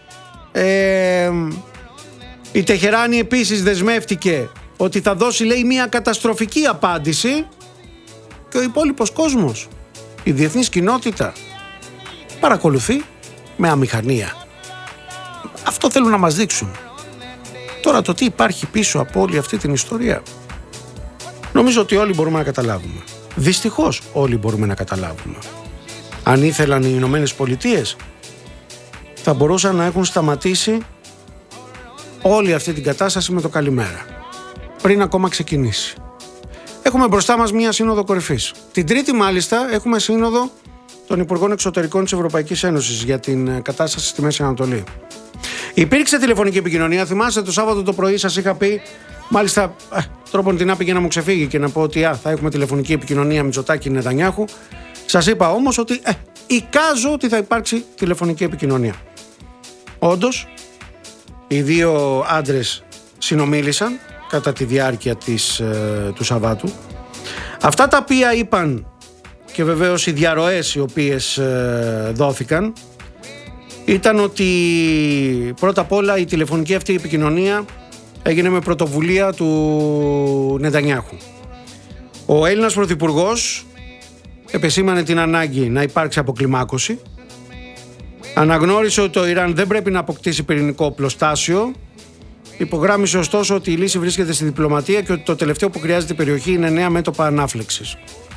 Η Τεχεράνη επίσης δεσμεύτηκε ότι θα δώσει, λέει, μια καταστροφική απάντηση, και ο υπόλοιπος κόσμος, η διεθνής κοινότητα, παρακολουθεί με αμηχανία. Αυτό θέλουν να μας δείξουν. Τώρα το τι υπάρχει πίσω από όλη αυτή την ιστορία, νομίζω ότι όλοι μπορούμε να καταλάβουμε. Δυστυχώς όλοι μπορούμε να καταλάβουμε. Αν ήθελαν οι Ηνωμένες Πολιτείες, θα μπορούσαν να έχουν σταματήσει όλη αυτή την κατάσταση με το καλημέρα, πριν ακόμα ξεκινήσει. Έχουμε μπροστά μας μία σύνοδο κορυφής. Την Τρίτη μάλιστα έχουμε σύνοδο των Υπουργών Εξωτερικών της Ευρωπαϊκής Ένωσης για την κατάσταση στη Μέση Ανατολή. Υπήρξε τηλεφωνική επικοινωνία. Θυμάστε, το Σάββατο το πρωί σας είχα πει, μάλιστα τρόπον την άπηγε να μου ξεφύγει και να πω ότι θα έχουμε τηλεφωνική επικοινωνία Μητσοτάκη Νετανιάχου. Σας είπα όμως ότι εικάζω ότι θα υπάρξει τηλεφωνική επικοινωνία. Όντως, οι δύο άντρες συνομίλησαν κατά τη διάρκεια του Σαββάτου. Αυτά τα οποία είπαν, και βεβαίως οι διαρροές οι οποίες δόθηκαν, ήταν ότι πρώτα απ' όλα η τηλεφωνική αυτή επικοινωνία έγινε με πρωτοβουλία του Νετανιάχου. Ο Έλληνας Πρωθυπουργός επεσήμανε την ανάγκη να υπάρξει αποκλιμάκωση, αναγνώρισε ότι το Ιράν δεν πρέπει να αποκτήσει πυρηνικό οπλοστάσιο, υπογράμμισε ωστόσο ότι η λύση βρίσκεται στη διπλωματία και ότι το τελευταίο που χρειάζεται η περιοχή είναι νέα μέτωπα ανάφλεξης.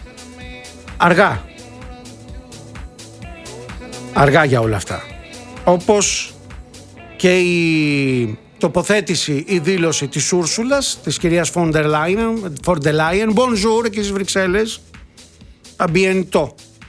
Αργά για όλα αυτά. Όπως και η τοποθέτηση, η δήλωση της Ούρσουλας, της κυρίας Φόντερ Λάιεν, bonjour εκεί στις Βρυξέλλες, abiento,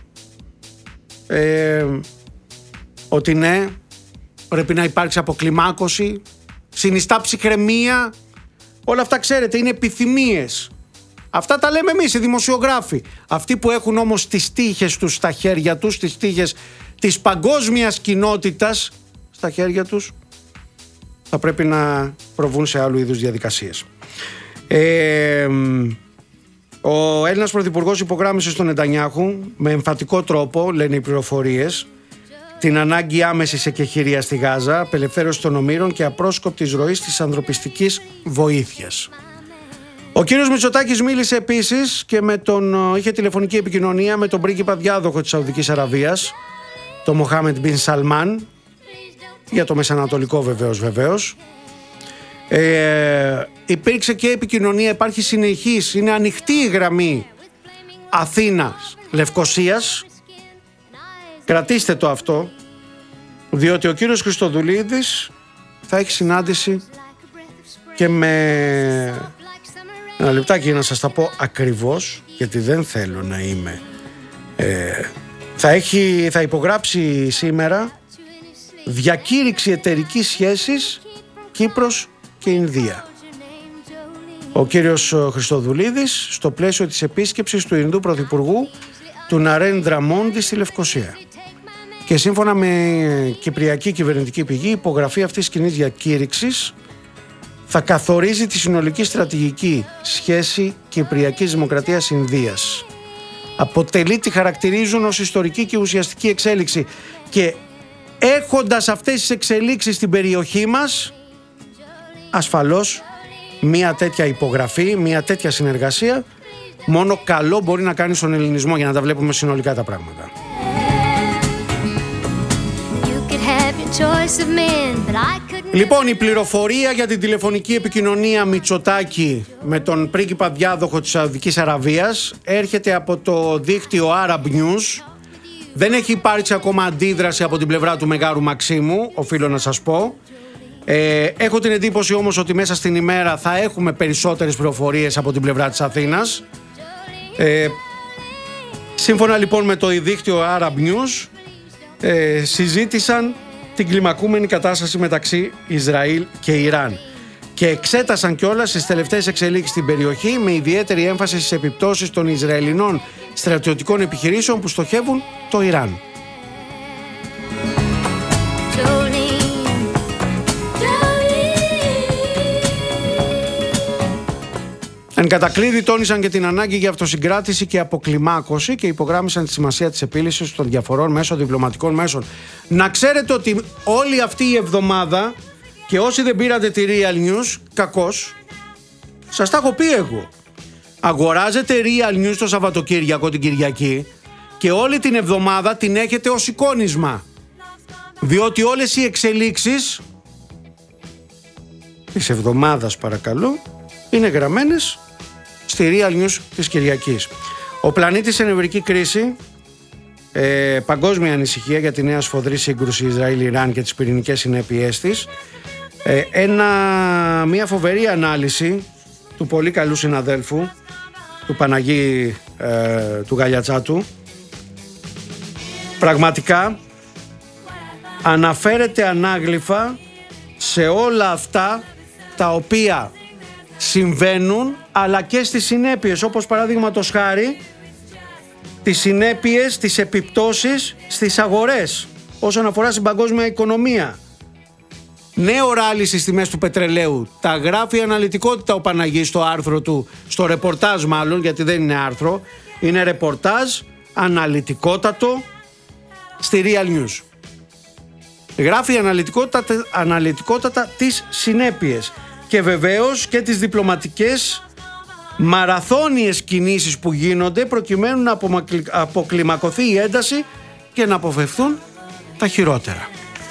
ότι ναι, πρέπει να υπάρξει αποκλιμάκωση, συνιστά ψυχραιμία. Όλα αυτά, ξέρετε, είναι επιθυμίες. Αυτά τα λέμε εμείς οι δημοσιογράφοι. Αυτοί που έχουν όμως τις τύχες τους στα χέρια τους, τις τύχες της παγκόσμιας κοινότητας στα χέρια τους, θα πρέπει να προβούν σε άλλου είδους διαδικασίες. Ο Έλληνας Πρωθυπουργός υπογράμμισε στον Νετανιάχου με εμφατικό τρόπο, λένε οι πληροφορίες, την ανάγκη άμεσης εκεχηρίας στη Γάζα, απελευθέρωση των ομήρων και απρόσκοπτης ροής της ανθρωπιστικής βοήθειας. Ο κύριος Μητσοτάκης μίλησε επίσης και είχε τηλεφωνική επικοινωνία με τον πρίγκιπα διάδοχο της Σαουδικής Αραβίας, τον Μοχάμεντ Μπιν Σαλμάν, για το Μεσανατολικό βεβαίως. Υπήρξε και επικοινωνία, υπάρχει συνεχής, είναι ανοιχτή η γραμμή Αθήνας-Λευκωσίας. Κρατήστε το αυτό, διότι ο κύριος Χριστοδουλίδης θα έχει συνάντηση και με... Ένα λεπτάκι να σας τα πω ακριβώς, γιατί δεν θέλω να είμαι... Θα υπογράψει σήμερα διακήρυξη εταιρικής σχέσης Κύπρος και Ινδία. Ο κύριος Χριστοδουλίδης στο πλαίσιο της επίσκεψης του Ινδού Πρωθυπουργού του Ναρέντρα Μόντι στη Λευκωσία. Και σύμφωνα με κυπριακή κυβερνητική πηγή, η υπογραφή αυτής της κοινής διακήρυξης θα καθορίζει τη συνολική στρατηγική σχέση Κυπριακής Δημοκρατίας Ινδίας. Αποτελεί, τη χαρακτηρίζουν ως ιστορική και ουσιαστική εξέλιξη, και έχοντας αυτές τις εξελίξεις στην περιοχή μας, ασφαλώς μια τέτοια υπογραφή, μια τέτοια συνεργασία μόνο καλό μπορεί να κάνει στον ελληνισμό, για να τα βλέπουμε συνολικά τα πράγματα. Λοιπόν, η πληροφορία για την τηλεφωνική επικοινωνία Μητσοτάκη με τον πρίγκιπα διάδοχο της Σαουδικής Αραβίας έρχεται από το δίκτυο Arab News. Δεν έχει υπάρξει ακόμα αντίδραση από την πλευρά του Μεγάρου Μαξίμου, οφείλω να σας πω. Έχω την εντύπωση όμως ότι μέσα στην ημέρα θα έχουμε περισσότερες πληροφορίες από την πλευρά της Αθήνας. Σύμφωνα λοιπόν με το δίκτυο Arab News, συζήτησαν την κλιμακούμενη κατάσταση μεταξύ Ισραήλ και Ιράν και εξέτασαν κιόλας τις τελευταίες εξελίξεις στην περιοχή, με ιδιαίτερη έμφαση στις επιπτώσεις των Ισραηλινών στρατιωτικών επιχειρήσεων που στοχεύουν το Ιράν. Εν κατακλείδη τόνισαν και την ανάγκη για αυτοσυγκράτηση και αποκλιμάκωση και υπογράμμισαν τη σημασία της επίλυσης των διαφορών μέσω διπλωματικών μέσων. Να ξέρετε ότι όλη αυτή η εβδομάδα, και όσοι δεν πήρατε τη Real News, κακώς, σας τα έχω πει εγώ. Αγοράζετε Real News το Σαββατοκύριακο, την Κυριακή, και όλη την εβδομάδα την έχετε ως εικόνισμα. Διότι όλες οι εξελίξεις της εβδομάδας, παρακαλώ, είναι γραμμένες στη Real News της Κυριακής. Ο πλανήτης σε νευρική κρίση, παγκόσμια ανησυχία για τη νέα σφοδρή σύγκρουση Ισραήλ-Ιράν και τις πυρηνικές συνέπειές της. Μια φοβερή ανάλυση του πολύ καλού συναδέλφου, του Παναγί του Γαλιατσάτου. Πραγματικά αναφέρεται ανάγλυφα σε όλα αυτά τα οποία συμβαίνουν, αλλά και στις συνέπειες, όπως παραδείγματος χάρη τις συνέπειες, τις επιπτώσεις στις αγορές όσον αφορά στην παγκόσμια οικονομία. Νέο ράλι στις τιμές του πετρελαίου. Τα γράφει αναλυτικότητα ο Παναγής στο άρθρο του, στο ρεπορτάζ μάλλον, γιατί δεν είναι άρθρο, είναι ρεπορτάζ αναλυτικότατο στη Real News. Γράφει αναλυτικότατα τις συνέπειες και βεβαίως και τις διπλωματικές μαραθώνιες κινήσεις που γίνονται προκειμένου να αποκλιμακωθεί η ένταση και να αποφευθούν τα χειρότερα.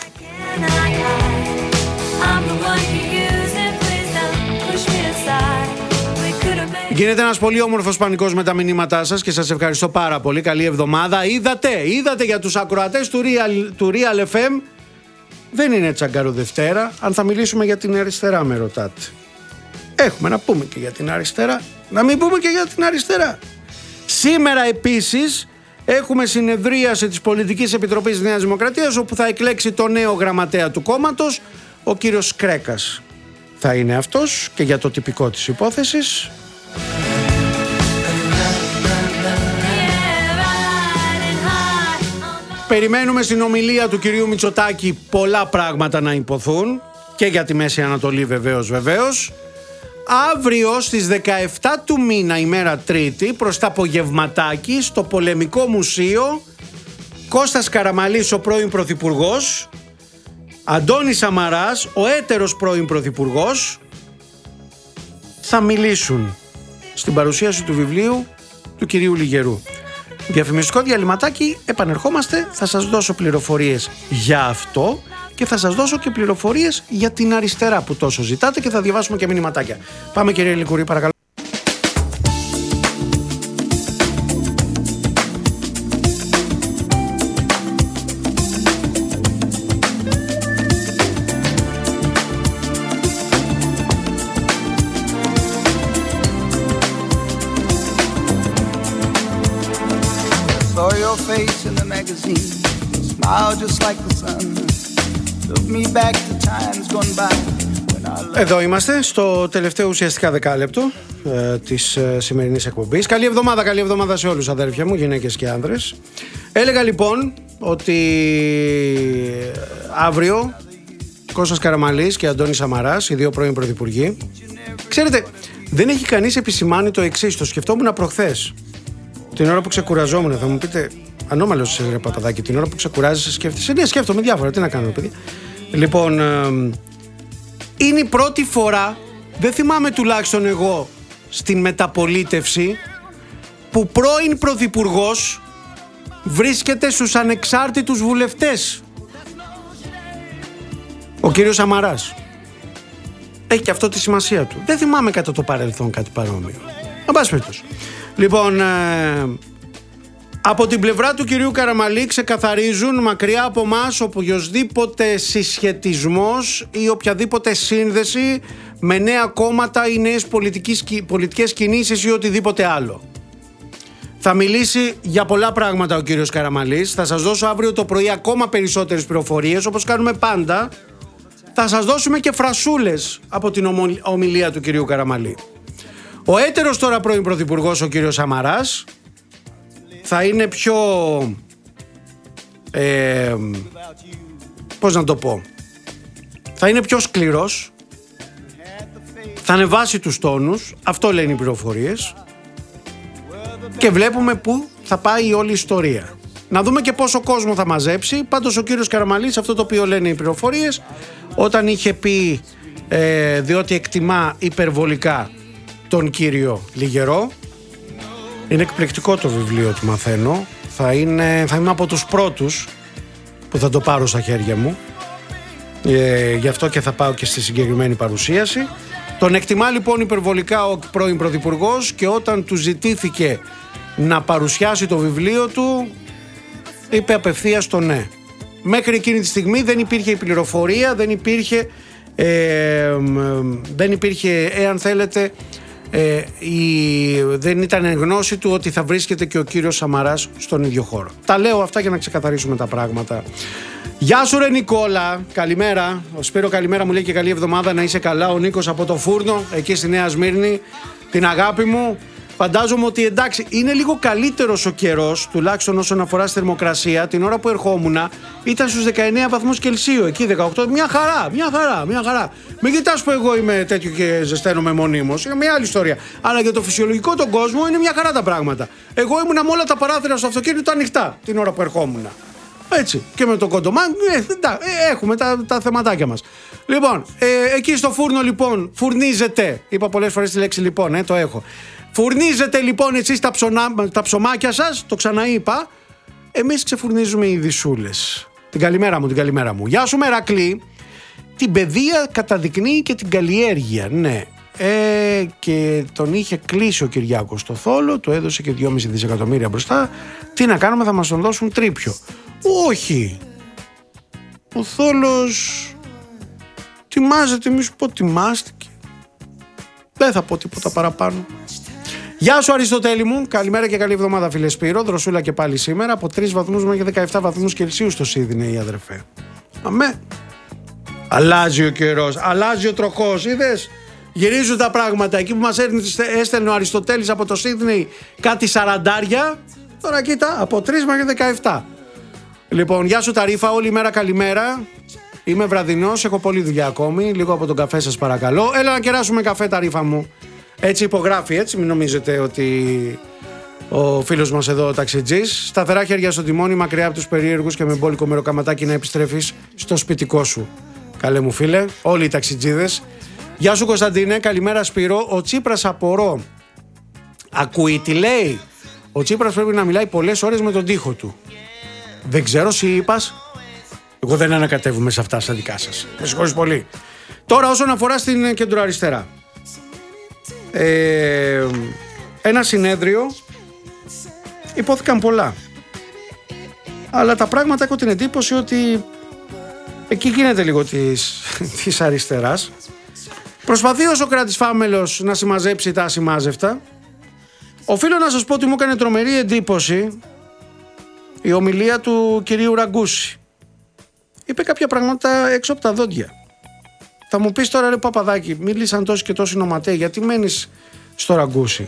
Γίνεται ένας πολύ όμορφος πανικός με τα μηνύματά σας και σας ευχαριστώ πάρα πολύ. Καλή εβδομάδα. Είδατε για τους ακροατές του Real FM, δεν είναι τσαγκαροδευτέρα. Αν θα μιλήσουμε για την αριστερά, με ρωτάτε. Έχουμε να πούμε και για την αριστερά. Να μην πούμε και για την αριστερά. Σήμερα επίσης έχουμε συνεδρίαση της Πολιτικής Επιτροπής Νέας Δημοκρατίας, όπου θα εκλέξει το νέο γραμματέα του κόμματος, ο κύριος Κρέκας. Θα είναι αυτός και για το τυπικό της υπόθεσης. Περιμένουμε στην ομιλία του κυρίου Μητσοτάκη πολλά πράγματα να υποθούν και για τη Μέση Ανατολή βεβαίως. Αύριο στις 17 του μήνα, ημέρα Τρίτη, προς τα απογευματάκι, στο Πολεμικό Μουσείο, Κώστας Καραμαλής, ο πρώην Πρωθυπουργός, Αντώνης Σαμαράς, ο έτερος πρώην Πρωθυπουργός, θα μιλήσουν στην παρουσίαση του βιβλίου του κυρίου Λιγερού. Διαφημιστικό διαλυματάκι, επανερχόμαστε, θα σας δώσω πληροφορίες για αυτό και θα σας δώσω και πληροφορίες για την αριστερά που τόσο ζητάτε και θα διαβάσουμε και μηνυματάκια. Πάμε κύριε Λικουρή, παρακαλώ. Εδώ είμαστε στο τελευταίο ουσιαστικά δεκάλεπτο της σημερινής εκπομπής. Καλή εβδομάδα σε όλους, αδέρφια μου, γυναίκες και άνδρες. Έλεγα λοιπόν ότι αύριο Κώστας Καραμαλής και Αντώνης Σαμαράς, οι δύο πρώην πρωθυπουργοί. Ξέρετε, δεν έχει κανείς επισημάνει το εξής, το σκεφτόμουν προχθές. Την ώρα που ξεκουραζόμουν, θα μου πείτε, ανώμαλος ρε Παπαδάκη, την ώρα που ξεκουράζεσαι σκέφτεσαι. Ναι, σκέφτομαι διάφορα, τι να κάνω παιδί. Λοιπόν, είναι η πρώτη φορά, δεν θυμάμαι τουλάχιστον εγώ στην μεταπολίτευση, που πρώην πρωθυπουργός βρίσκεται στους ανεξάρτητους βουλευτές. Ο κύριος Σαμαράς. Έχει και αυτό τη σημασία του. Δεν θυμάμαι κατά το παρελθόν κάτι παρόμοιο. Να πας πέτος. Λοιπόν, από την πλευρά του κυρίου Καραμαλή ξεκαθαρίζουν μακριά από μας οποιοσδήποτε συσχετισμός ή οποιαδήποτε σύνδεση με νέα κόμματα ή νέες πολιτικές κινήσεις ή οτιδήποτε άλλο. Θα μιλήσει για πολλά πράγματα ο κύριος Καραμαλής. Θα σας δώσω αύριο το πρωί ακόμα περισσότερες πληροφορίες, όπως κάνουμε πάντα. Θα σας δώσουμε και φρασούλες από την ομιλία του κυρίου Καραμαλή. Ο έτερος τώρα πρώην πρωθυπουργός, ο κύριος Σαμαράς, θα είναι πιο... πώς να το πω... Θα είναι πιο σκληρός, θα ανεβάσει τους τόνους, αυτό λένε οι πληροφορίες, και βλέπουμε πού θα πάει η όλη ιστορία. Να δούμε και πόσο κόσμο θα μαζέψει. Πάντως ο κύριος Καραμαλής, αυτό το οποίο λένε οι πληροφορίες, όταν είχε πει διότι εκτιμά υπερβολικά τον κύριο Λιγερό, είναι εκπληκτικό το βιβλίο του, μαθαίνω, θα είμαι από τους πρώτους που θα το πάρω στα χέρια μου, γι' αυτό και θα πάω και στη συγκεκριμένη παρουσίαση. Τον εκτιμά λοιπόν υπερβολικά ο πρώην πρωθυπουργός, και όταν του ζητήθηκε να παρουσιάσει το βιβλίο του, είπε απευθείας το ναι. Μέχρι εκείνη τη στιγμή δεν υπήρχε η πληροφορία, δεν υπήρχε, εάν θέλετε, δεν ήταν εν γνώση του ότι θα βρίσκεται και ο κύριος Σαμαράς στον ίδιο χώρο. Τα λέω αυτά για να ξεκαθαρίσουμε τα πράγματα. Γεια σου ρε Νικόλα, καλημέρα. Ο Σπύρο καλημέρα, μου λέει και καλή εβδομάδα, να είσαι καλά. Ο Νίκος από το Φούρνο, εκεί στη Νέα Σμύρνη, την αγάπη μου. Φαντάζομαι ότι εντάξει, είναι λίγο καλύτερος ο καιρός, τουλάχιστον όσον αφορά στη θερμοκρασία. Την ώρα που ερχόμουνα ήταν στους 19 βαθμούς Κελσίου, εκεί 18. Μια χαρά. Μην κοιτάς που εγώ είμαι τέτοιο και ζεσταίνομαι μονίμως. Είναι μια άλλη ιστορία. Αλλά για το φυσιολογικό τον κόσμο είναι μια χαρά τα πράγματα. Εγώ ήμουνα με όλα τα παράθυρα στο αυτοκίνητο ανοιχτά την ώρα που ερχόμουνα. Έτσι. Και με τον κοντομάν, έχουμε τα θεματάκια μας. Λοιπόν, εκεί στο Φούρνο λοιπόν φουρνίζεται. Είπα πολλές φορές τη λέξη λοιπόν, το έχω. Φουρνίζετε λοιπόν εσείς τα ψωμάκια σας, το ξαναείπα. Εμείς ξεφουρνίζουμε οι δυσούλες. Την καλημέρα μου. Γεια σου Μερακλή. Την παιδεία καταδεικνύει και την καλλιέργεια, ναι. Και τον είχε κλείσει ο Κυριάκος στο θόλο, του έδωσε και 2,5 δισεκατομμύρια μπροστά. Τι να κάνουμε, θα μας τον δώσουν τρίπιο. Όχι. Ο θόλος τιμάζεται, μη σου πω τιμάστηκε. Δεν θα πω τίποτα παραπάνω. Γεια σου Αριστοτέλη μου, καλημέρα και καλή εβδομάδα φίλε Σπύρο. Δροσούλα και πάλι σήμερα, από 3 βαθμούς μέχρι 17 βαθμούς Κελσίου στο Σίδνεϊ, αδερφέ. Αμέ. Αλλάζει ο καιρός, αλλάζει ο τροχός, είδες. Γυρίζουν τα πράγματα. Εκεί που μας έστελνε ο Αριστοτέλης από το Σίδνεϊ κάτι 40, τώρα κοίτα, από 3 μέχρι 17. Λοιπόν, γεια σου Ταρίφα, όλη μέρα καλημέρα. Είμαι βραδινός, έχω πολλή δουλειά ακόμη. Λίγο από τον καφέ σας παρακαλώ. Έλα να κεράσουμε καφέ Ταρίφα μου. Έτσι υπογράφει, έτσι, μην νομίζετε ότι ο φίλος μας εδώ ο ταξιτζής. Σταθερά χέρια στο τιμόνι, μακριά από τους περίεργους και με μπόλικο μεροκαματάκι να επιστρέφεις στο σπιτικό σου. Καλέ μου φίλε, όλοι οι ταξιτζίδες. Γεια σου Κωνσταντίνε, καλημέρα Σπύρο. Ο Τσίπρας απορώ. Ακούει τι λέει. Ο Τσίπρας πρέπει να μιλάει πολλές ώρες με τον τοίχο του. Δεν ξέρω εσύ είπας. Εγώ δεν ανακατεύουμε σε αυτά στα δικά σας. Με συγχωρείς πολύ. Τώρα όσον αφορά στην κεντροαριστερά. Ένα συνέδριο, υπόθηκαν πολλά, αλλά τα πράγματα έχω την εντύπωση ότι εκεί γίνεται λίγο της αριστεράς. Προσπαθεί ο Σωκράτης Φάμελος να συμμαζέψει τα ασημάζευτα. Οφείλω να σας πω ότι μου έκανε τρομερή εντύπωση η ομιλία του κυρίου Ραγκούση. Είπε κάποια πράγματα έξω από τα δόντια. Θα μου πεις τώρα ρε Παπαδάκη, μίλησαν τόσοι και τόσοι νοματέοι, γιατί μένεις στο Ραγκούση.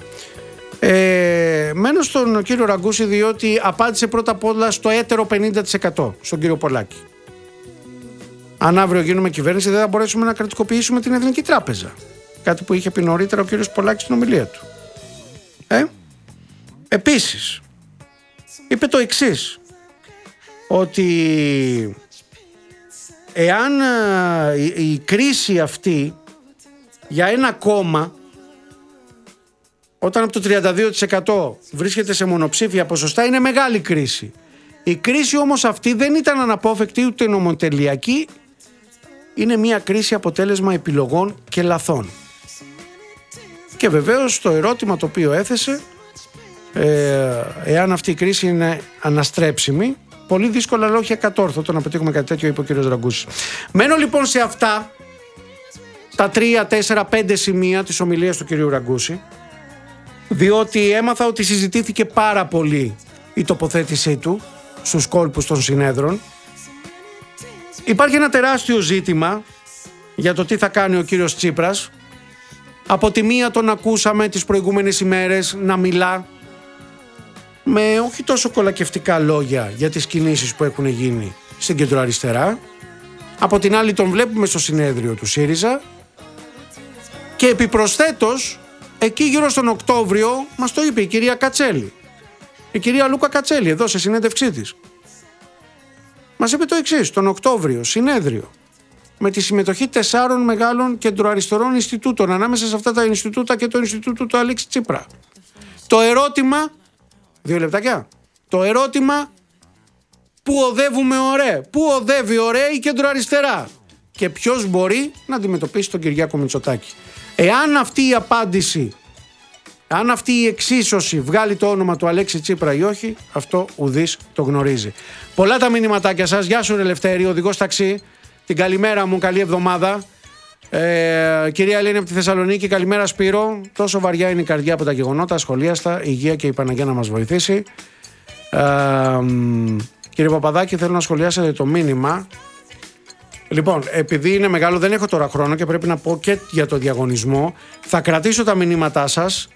Μένω στον κύριο Ραγκούση διότι απάντησε πρώτα απ' όλα στο έτερο 50% στον κύριο Πολάκη. Αν αύριο γίνουμε κυβέρνηση δεν θα μπορέσουμε να κρατικοποιήσουμε την Εθνική Τράπεζα. Κάτι που είχε πει νωρίτερα ο κύριος Πολάκης στην ομιλία του. Επίσης, είπε το εξής, ότι εάν η κρίση αυτή για ένα κόμμα, όταν από το 32% βρίσκεται σε μονοψήφια ποσοστά, είναι μεγάλη κρίση. Η κρίση όμως αυτή δεν ήταν αναπόφευκτη ούτε νομοτελειακή, είναι μια κρίση αποτέλεσμα επιλογών και λαθών. Και βεβαίως το ερώτημα το οποίο έθεσε, εάν αυτή η κρίση είναι αναστρέψιμη, πολύ δύσκολα αλλά όχι ακατόρθωτο να πετύχουμε κάτι τέτοιο, είπε ο κ. Ραγκούσης. Μένω λοιπόν σε αυτά τα 3, 4, 5 σημεία της ομιλίας του κ. Ραγκούση διότι έμαθα ότι συζητήθηκε πάρα πολύ η τοποθέτησή του στους κόλπους των συνέδρων. Υπάρχει ένα τεράστιο ζήτημα για το τι θα κάνει ο κύριος Τσίπρας. Από τη μία τον ακούσαμε τις προηγούμενες ημέρες να μιλά με όχι τόσο κολακευτικά λόγια για τις κινήσεις που έχουν γίνει στην κεντροαριστερά. Από την άλλη τον βλέπουμε στο συνέδριο του ΣΥΡΙΖΑ και επιπροσθέτως εκεί γύρω στον Οκτώβριο μας το είπε η κυρία Κατσέλη, η κυρία Λούκα Κατσέλη εδώ σε συνέντευξή της. Μας είπε το εξής: τον Οκτώβριο συνέδριο με τη συμμετοχή 4 μεγάλων κεντροαριστερών Ινστιτούτων, ανάμεσα σε αυτά τα Ινστιτούτα και το Ινστιτούτο του Αλέξη Τσίπρα. Το ερώτημα, 2 λεπτάκια, το ερώτημα: πού οδεύουμε ωραία, πού οδεύει ωραία η κεντροαριστερά και ποιος μπορεί να αντιμετωπίσει τον Κυριάκο Μητσοτάκη. Εάν αυτή η απάντηση, αν αυτή η εξίσωση βγάλει το όνομα του Αλέξη Τσίπρα ή όχι, αυτό ουδής το γνωρίζει. Πολλά τα μηνυματάκια σας. Γεια σου ρε Λευτέρη, οδηγός ταξί. Την καλημέρα μου, καλή εβδομάδα. Κυρία Ελένη από τη Θεσσαλονίκη, καλημέρα Σπύρο. Τόσο βαριά είναι η καρδιά από τα γεγονότα, ασχολίαστα, υγεία και η Παναγία να μας βοηθήσει. Κύριε Παπαδάκη, θέλω να σχολιάσετε το μήνυμα. Λοιπόν, επειδή είναι μεγάλο, δεν έχω τώρα χρόνο και πρέπει να πω και για το διαγωνισμό. Θα κρατήσω τα μηνύματά σας,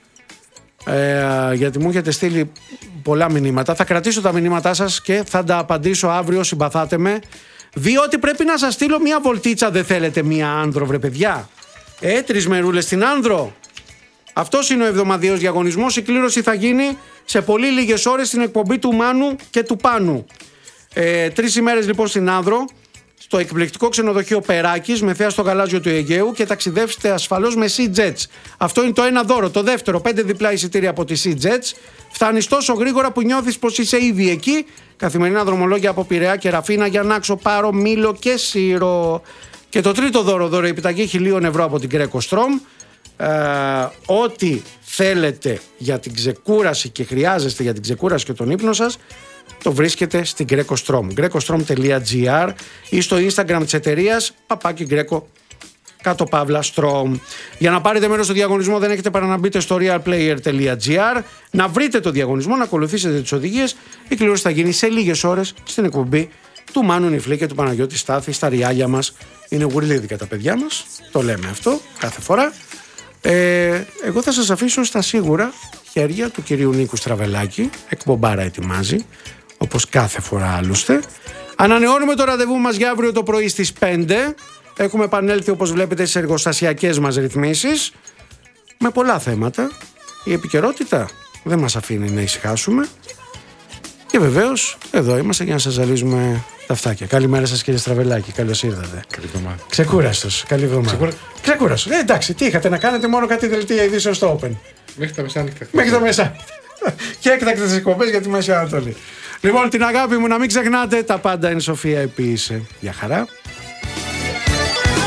γιατί μου έχετε στείλει πολλά μηνύματα. Θα κρατήσω τα μηνύματά σας και θα τα απαντήσω αύριο, συμπαθάτε με. Διότι πρέπει να σας στείλω μια βολτίτσα, δεν θέλετε μια Άνδρο βρε παιδιά. 3 μερούλες στην Άνδρο. Αυτός είναι ο εβδομαδιαίος διαγωνισμός. Η κλήρωση θα γίνει σε πολύ λίγες ώρες στην εκπομπή του Μάνου και του Πάνου. 3 ημέρες λοιπόν στην Άνδρο, στο εκπληκτικό ξενοδοχείο Περάκης με θέα στο γαλάζιο του Αιγαίου και ταξιδεύστε ασφαλώς με Sea Jets. Αυτό είναι το ένα δώρο. Το δεύτερο, 5 διπλά εισιτήρια από τη Sea Jets. Φτάνεις τόσο γρήγορα που νιώθεις πως είσαι ήδη εκεί. Καθημερινά δρομολόγια από Πειραιά και Ραφίνα για Νάξο, Πάρο, Μήλο και Σύρο. Και το τρίτο δώρο, επιταγή 1.000 ευρώ από την Greco Strom. Ό,τι θέλετε για την ξεκούραση και χρειάζεστε για την ξεκούραση και τον ύπνο σας, το βρίσκεται στην Greco Strom. grecostrom.gr ή στο Instagram της εταιρείας @Greco _Strom. Για να πάρετε μέρος στο διαγωνισμό δεν έχετε παρά να μπείτε στο realplayer.gr, να βρείτε το διαγωνισμό, να ακολουθήσετε τις οδηγίες. Η κλήρωση θα γίνει σε λίγες ώρες στην εκπομπή του Μάνου Νιφλή και του Παναγιώτη Στάθη στα ριάλια μας. Είναι γουρλίδικα τα παιδιά μας, το λέμε αυτό κάθε φορά. Εγώ θα σας αφήσω στα σίγουρα χέρια του κυρίου Νίκου Στραβελάκη. Εκπομπάρα ετοιμάζει, όπως κάθε φορά άλλωστε. Ανανεώνουμε το ραντεβού μας για αύριο το πρωί στις 5. Έχουμε επανέλθει, όπως βλέπετε, στις εργοστασιακές μας ρυθμίσεις με πολλά θέματα. Η επικαιρότητα δεν μας αφήνει να ησυχάσουμε. Και βεβαίως εδώ είμαστε για να σας ζαλίζουμε τα φτάκια. Καλημέρα σας κύριε Στραβελάκη, καλώς ήρθατε. Καλή εβδομάδα. Ξεκούραστος, καλή εβδομάδα. Ξεκούραστος. Εντάξει, τι είχατε να κάνετε, μόνο κάτι δελτία ειδήσεων στο Open. Μέχρι τα μεσάνυχτα. Μέχρι τα μεσάνυχτα. Και έκτακτες εκπομπές για τη Μέση Ανατολή. Λοιπόν, την αγάπη μου να μην ξεχνάτε, τα πάντα είναι Σοφία Επίησε. Γεια χαρά.